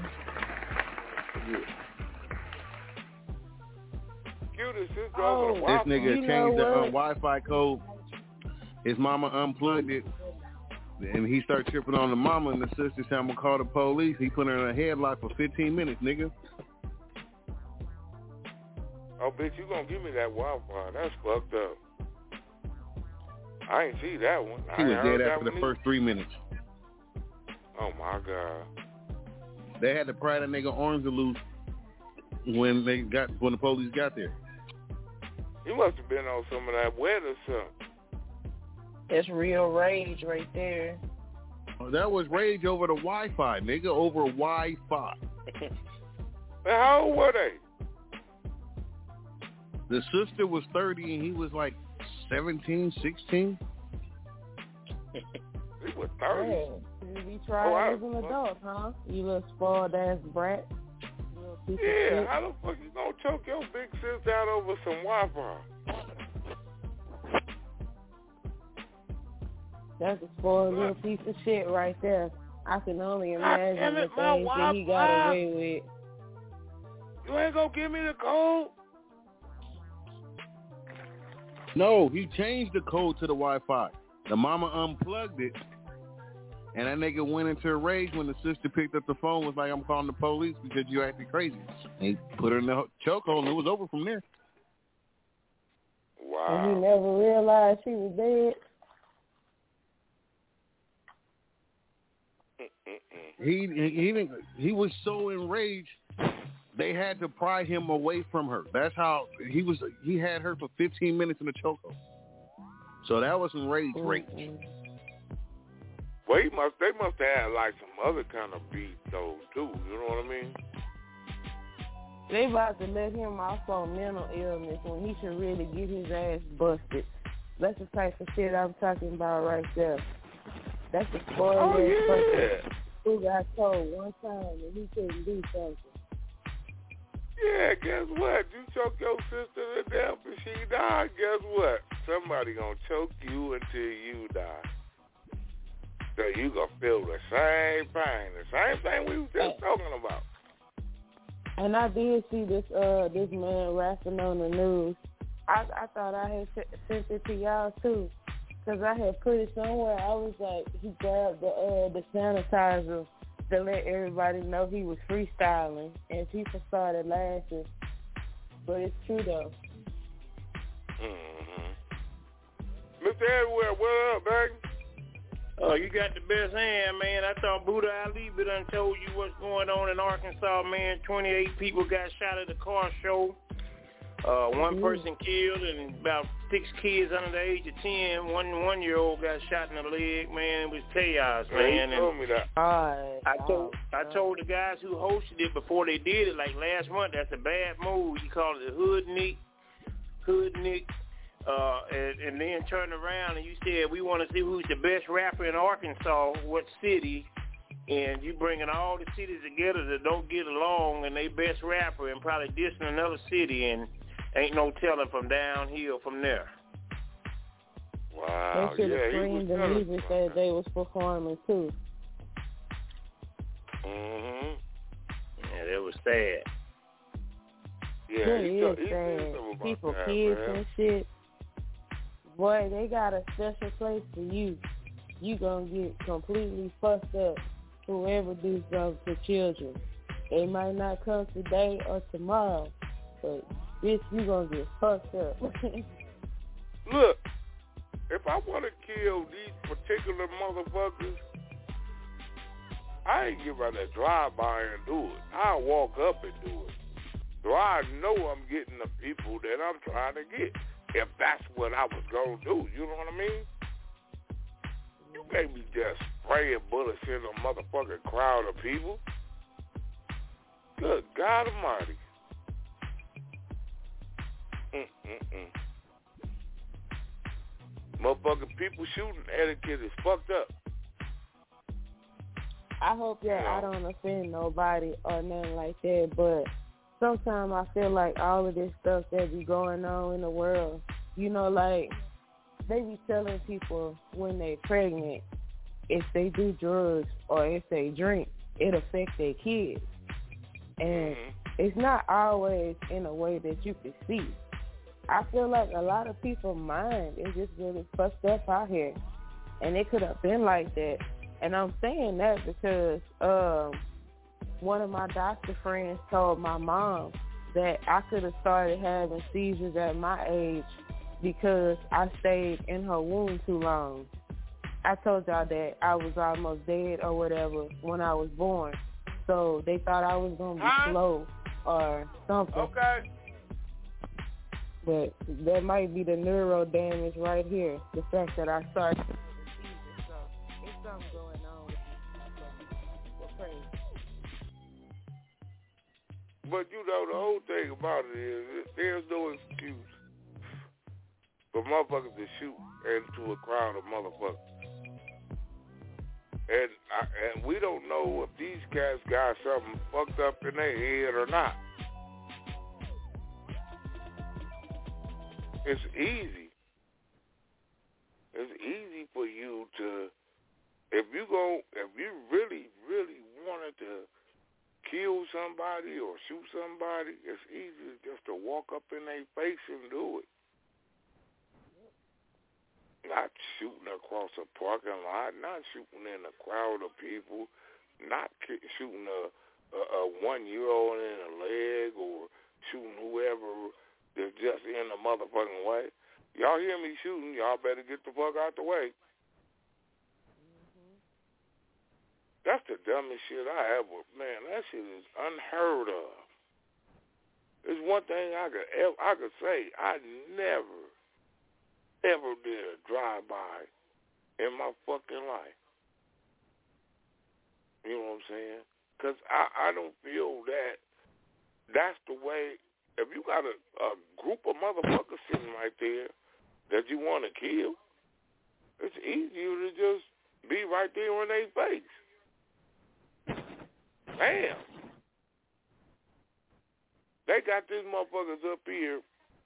This nigga changed the Wi-Fi code. His mama unplugged it. And he started tripping on the mama, and the sister said, I'm going to call the police. He put her in a headlock for 15 minutes, nigga. Oh, bitch, you going to give me that Wi-Fi. That's fucked up. I ain't see that one. He was dead after the first 3 minutes. Oh, my God. They had to pry the nigga arms loose when the police got there. He must have been on some of that wet or something. That's real rage right there. Oh, that was rage over the Wi-Fi, nigga, over Wi-Fi. How old were they? The sister was 30 and he was like 17, 16. He was 30. You be trying as an adult, huh? You little spoiled ass brat. Yeah, how the fuck you gonna choke your big sis out over some Wi-Fi? That's a spoiled little piece of shit right there. I can only imagine the things that he got away with. You ain't gonna give me the code? No, he changed the code to the Wi-Fi. The mama unplugged it, and that nigga went into a rage when the sister picked up the phone, was like, I'm calling the police because you acting crazy. And he put her in the chokehold, and it was over from there. Wow. And he never realized she was dead. He was so enraged, they had to pry him away from her. That's how he had her for 15 minutes in the chokehold. So that was some rage. Well, they must have had like some other kind of beef though too. You know what I mean? They about to let him off on mental illness when he should really get his ass busted. That's the type of shit I'm talking about right there. That's a spoiled ass person who got told one time and he couldn't do something. Yeah, guess what? You choke your sister to death and she died. Guess what? Somebody gonna choke you until you die. So you gonna feel the same pain, the same thing we was just talking about. And I did see this man rapping on the news. I thought I had sent it to y'all too, cause I had put it somewhere. I was like, he grabbed the sanitizer to let everybody know he was freestyling, and people started laughing. But it's true though. Mr. Everywhere, what up, baby? Oh, you got the best hand, man. I thought Buddha Ali done told you what's going on in Arkansas, man. 28 people got shot at a car show. One person killed and about 6 kids under the age of 10. One-year-old got shot in the leg, man. It was chaos, man. You told me that. I told the guys who hosted it before they did it, like last month, that's a bad move. You call it a hood nick, and then turn around and you said we want to see who's the best rapper in Arkansas, what city, and you bringing all the cities together that don't get along and they best rapper and probably dissing another city and ain't no telling from downhill from there. Wow, they should have screened the music that they was performing too. Mhm. Yeah, that was sad. Yeah, it is sad. People, kids and shit. Boy, they got a special place for you. You gonna get completely fucked up. Whoever do something to children. It might not come today or tomorrow, but bitch, you gonna get fucked up. Look, if I want to kill these particular motherfuckers, I ain't give out a drive-by and do it. I'll walk up and do it. So I know I'm getting the people that I'm trying to get, if that's what I was going to do. You know what I mean? You can't be just spraying bullets in a motherfucking crowd of people. Good God Almighty. Motherfucking people shooting etiquette is fucked up. I hope that I don't offend nobody or nothing like that, but sometimes I feel like all of this stuff that be going on in the world, you know, like they be telling people when they pregnant, if they do drugs or if they drink, it affects their kids. And it's not always in a way that you can see. I feel like a lot of people's mind is just really fucked up out here. And it could have been like that. And I'm saying that because one of my doctor friends told my mom that I could have started having seizures at my age because I stayed in her womb too long. I told y'all that I was almost dead or whatever when I was born. So they thought I was going to be slow or something. Okay. But that might be the neuro damage right here, the fact that I started having seizures. So it's something going on with me. We're crazy. But you know, the whole thing about it is there's no excuse for motherfuckers to shoot into a crowd of motherfuckers. And we don't know if these cats got something fucked up in their head or not. It's easy. It's easy for you to, if you really, really wanted to kill somebody or shoot somebody, it's easy just to walk up in their face and do it. Not shooting across a parking lot, not shooting in a crowd of people, not shooting a 1-year-old in the leg or shooting whoever that's just in the motherfucking way. Y'all hear me shooting, y'all better get the fuck out the way. That's the dumbest shit I ever, man, that shit is unheard of. There's one thing I could say, I never, ever did a drive-by in my fucking life. You know what I'm saying? Because I don't feel that that's the way. If you got a group of motherfuckers sitting right there that you want to kill, it's easier to just be right there in their face. Bam. They got these motherfuckers up here.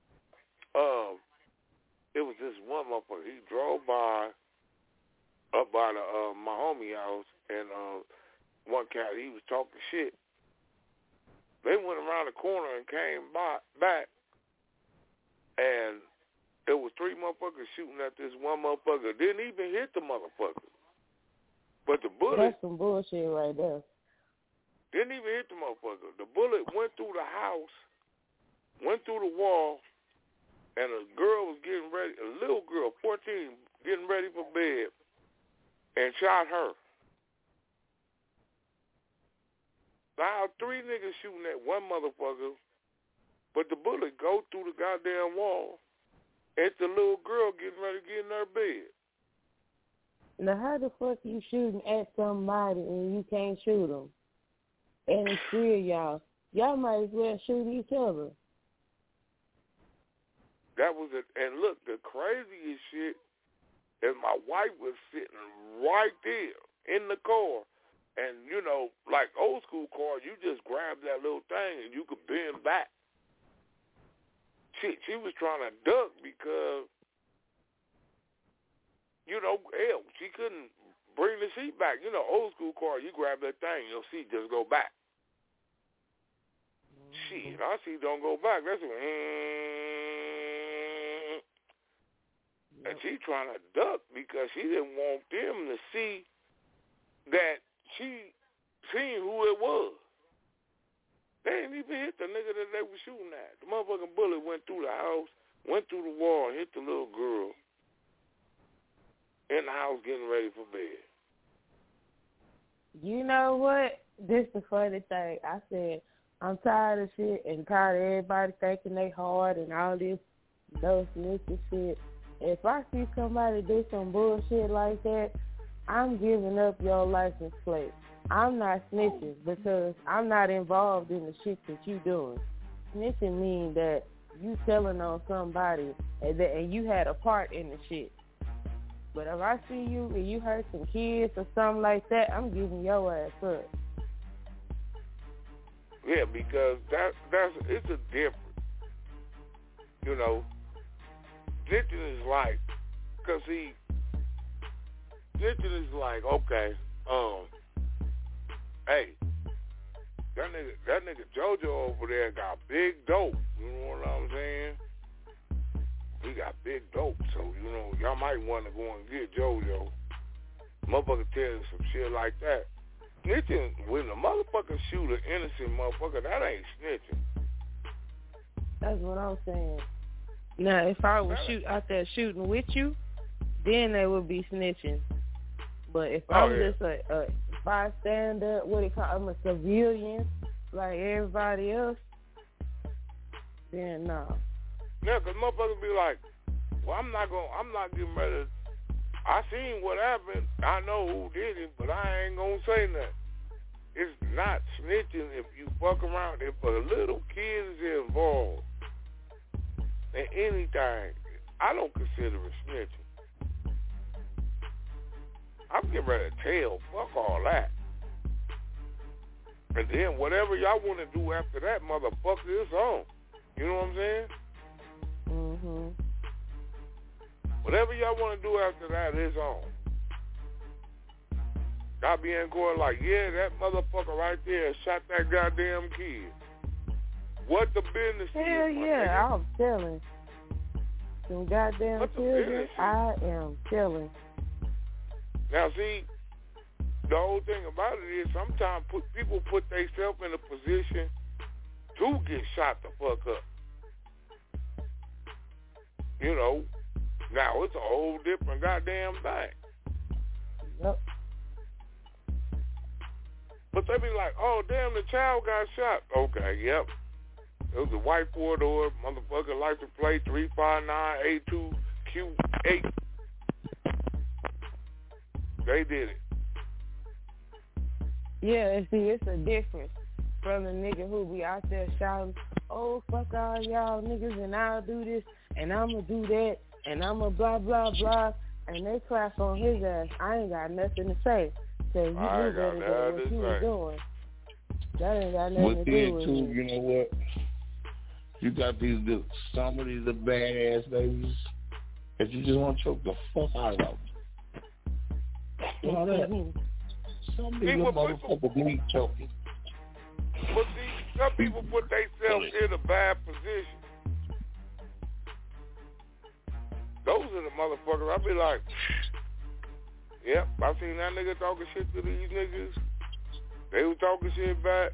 It was this one motherfucker. He drove by up by my homie house, and one cat, he was talking shit. They went around the corner and came back, and there was 3 motherfuckers shooting at this one motherfucker. Didn't even hit the motherfucker. But the bullet... That's some bullshit right there. Didn't even hit the motherfucker. The bullet went through the house, went through the wall, and a girl was getting ready, a little girl, 14, getting ready for bed, and shot her. Now, 3 niggas shooting at one motherfucker, but the bullet go through the goddamn wall, and it's the little girl getting ready to get in her bed. Now, how the fuck you shooting at somebody and you can't shoot them? And it's 3 of y'all. Y'all might as well shoot each other. that was it. And look, the craziest shit is my wife was sitting right there in the car. And, you know, like old school car, you just grab that little thing and you could bend back. She was trying to duck because, you know, hell, she couldn't bring the seat back. You know, old school car, you grab that thing, your seat just go back. Shit, our seat don't go back. That's and she trying to duck because she didn't want them to see that she seen who it was. They didn't even hit the nigga that they were shooting at. The motherfucking bullet went through the house, went through the wall, and hit the little girl in the house getting ready for bed. You know what? This is the funny thing. I said, I'm tired of shit and tired of everybody thinking they hard and all this no snitching shit. If I see somebody do some bullshit like that, I'm giving up your license plate. I'm not snitching because I'm not involved in the shit that you doing. Snitching means that you telling on somebody and you had a part in the shit. But if I see you and you hurt some kids or something like that, I'm giving your ass up. Yeah, because it's a difference. You know, snitching is like, cause see, snitching is like, okay, hey, that nigga JoJo over there got big dope. You know what I'm saying? He got big dope, so you know y'all might want to go and get JoJo. Motherfucker tell you some shit like that. Snitching, when a motherfucker shoot an innocent motherfucker, that ain't snitching. That's what I'm saying. Now, if I was out there shooting with you, then they would be snitching. But if I'm just a bystander, what they call, I'm a civilian, like everybody else, then no. Yeah, because motherfuckers be like, well, I'm not getting ready to, I seen what happened. I know who did it, but I ain't going to say nothing. It's not snitching if you fuck around. If a little kid is involved in anything, I don't consider it snitching. I'm getting ready to tell. Fuck all that. And then whatever y'all want to do after that, motherfucker, is on. You know what I'm saying? Mm-hmm. Whatever y'all want to do after that is on. Y'all be in court like, yeah, that motherfucker right there shot that goddamn kid. What the business Hell is? Yeah, I'm telling. Some goddamn children, I am telling. Now, see, the whole thing about it is sometimes people put themselves in a position to get shot the fuck up. You know, now it's a whole different goddamn thing. Yep. But they be like, oh, damn, the child got shot. Okay, yep. It was a white four-door motherfucker license plate 359A2Q8. They did it. Yeah, and see, it's a difference from the nigga who be out there shouting, oh, fuck all y'all niggas, and I'll do this, and I'm going to do that, and I'm going to blah, blah, blah, and they clap on his ass. I ain't got nothing to say, because you knew better than what you was doing. That ain't got nothing to do with it. You know what? You got some of these badass babies that you just want to choke the fuck out of them. You know that? Some of these motherfuckers need choking. But see, some people put themselves in a bad position. Those are the motherfuckers. I be like, yep, I seen that nigga talking shit to these niggas. They was talking shit back.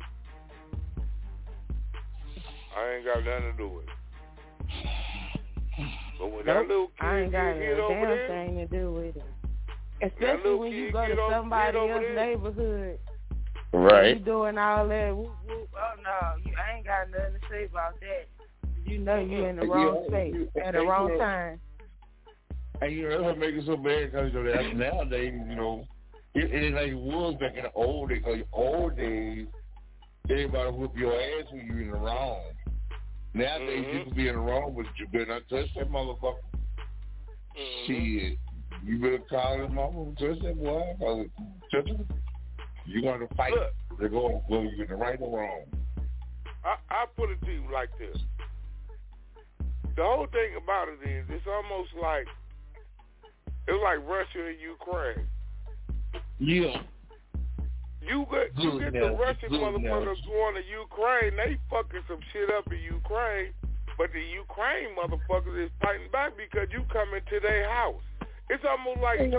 I ain't got nothing to do with it. But when that little kid I ain't got get a over damn there, thing to do with it. Especially when you go to somebody else's neighborhood. Right. You doing all that. Whoop, whoop. Oh, no. I ain't got nothing to say about that. You know you in the wrong space at the wrong time. And you know, that's what makes it so bad because you know, that nowadays, you know, it ain't like it was back in the old days. Because old days, everybody whip your ass when you in the wrong. Nowadays you can be in the wrong, but you better not touch that motherfucker. Shit. You better call him mama, touch that boy. Touch him. You're going to fight. They're going to go you in the right or wrong. I put it to you like this. The whole thing about it is, it's almost like, it's like Russia and Ukraine. Yeah. You get the Russian motherfuckers going to Ukraine, they fucking some shit up in Ukraine, but the Ukraine motherfuckers is fighting back because you come into their house. It's almost like if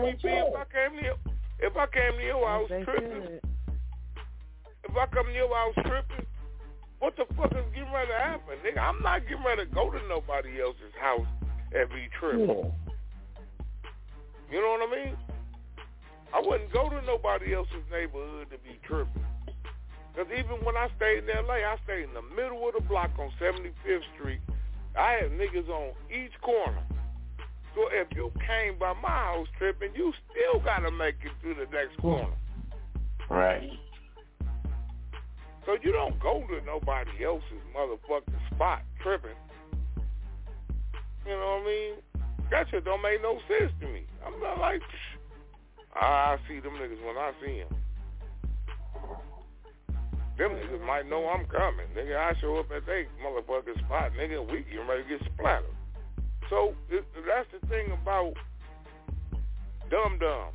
I came to your house tripping, if I come to your house tripping, what the fuck is getting ready to happen, nigga? I'm not getting ready to go to nobody else's house and be tripping. You know what I mean? I wouldn't go to nobody else's neighborhood to be tripping. Because even when I stayed in L.A., I stayed in the middle of the block on 75th Street. I had niggas on each corner. So if you came by my house tripping, you still got to make it through the next corner. Right. So you don't go to nobody else's motherfucking spot tripping. You know what I mean? That shit don't make no sense to me. I'm not like, I see them niggas when I see them. Them niggas might know I'm coming. Nigga, I show up at they motherfucking spot, nigga, we getting ready to get splattered. So that's the thing about dum-dum.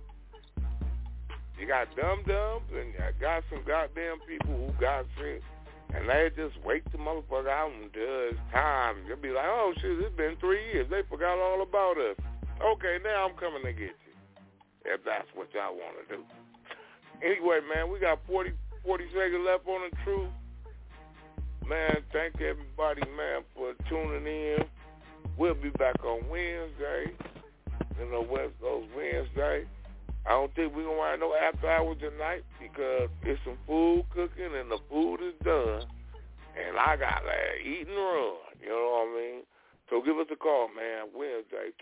You got dum-dums and you got some goddamn people who got sense, and they just wake the motherfucker out until it's time. They'll be like, oh shit, it's been 3 years. They forgot all about us. Okay, now I'm coming to get you. If that's what y'all want to do. Anyway, man, we got 40 seconds left on the truth. Man, thank everybody, man, for tuning in. We'll be back on Wednesday, West Coast Wednesday. I don't think we're going to have no after hours tonight because it's some food cooking and the food is done. And I got to eat and run, you know what I mean? So give us a call, man, Wednesday,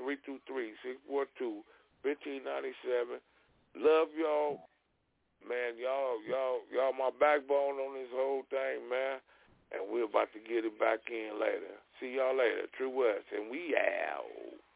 323-642-1597. Love y'all. Man, y'all my backbone on this whole thing, man. And we're about to get it back in later. See y'all later. True West. And we out.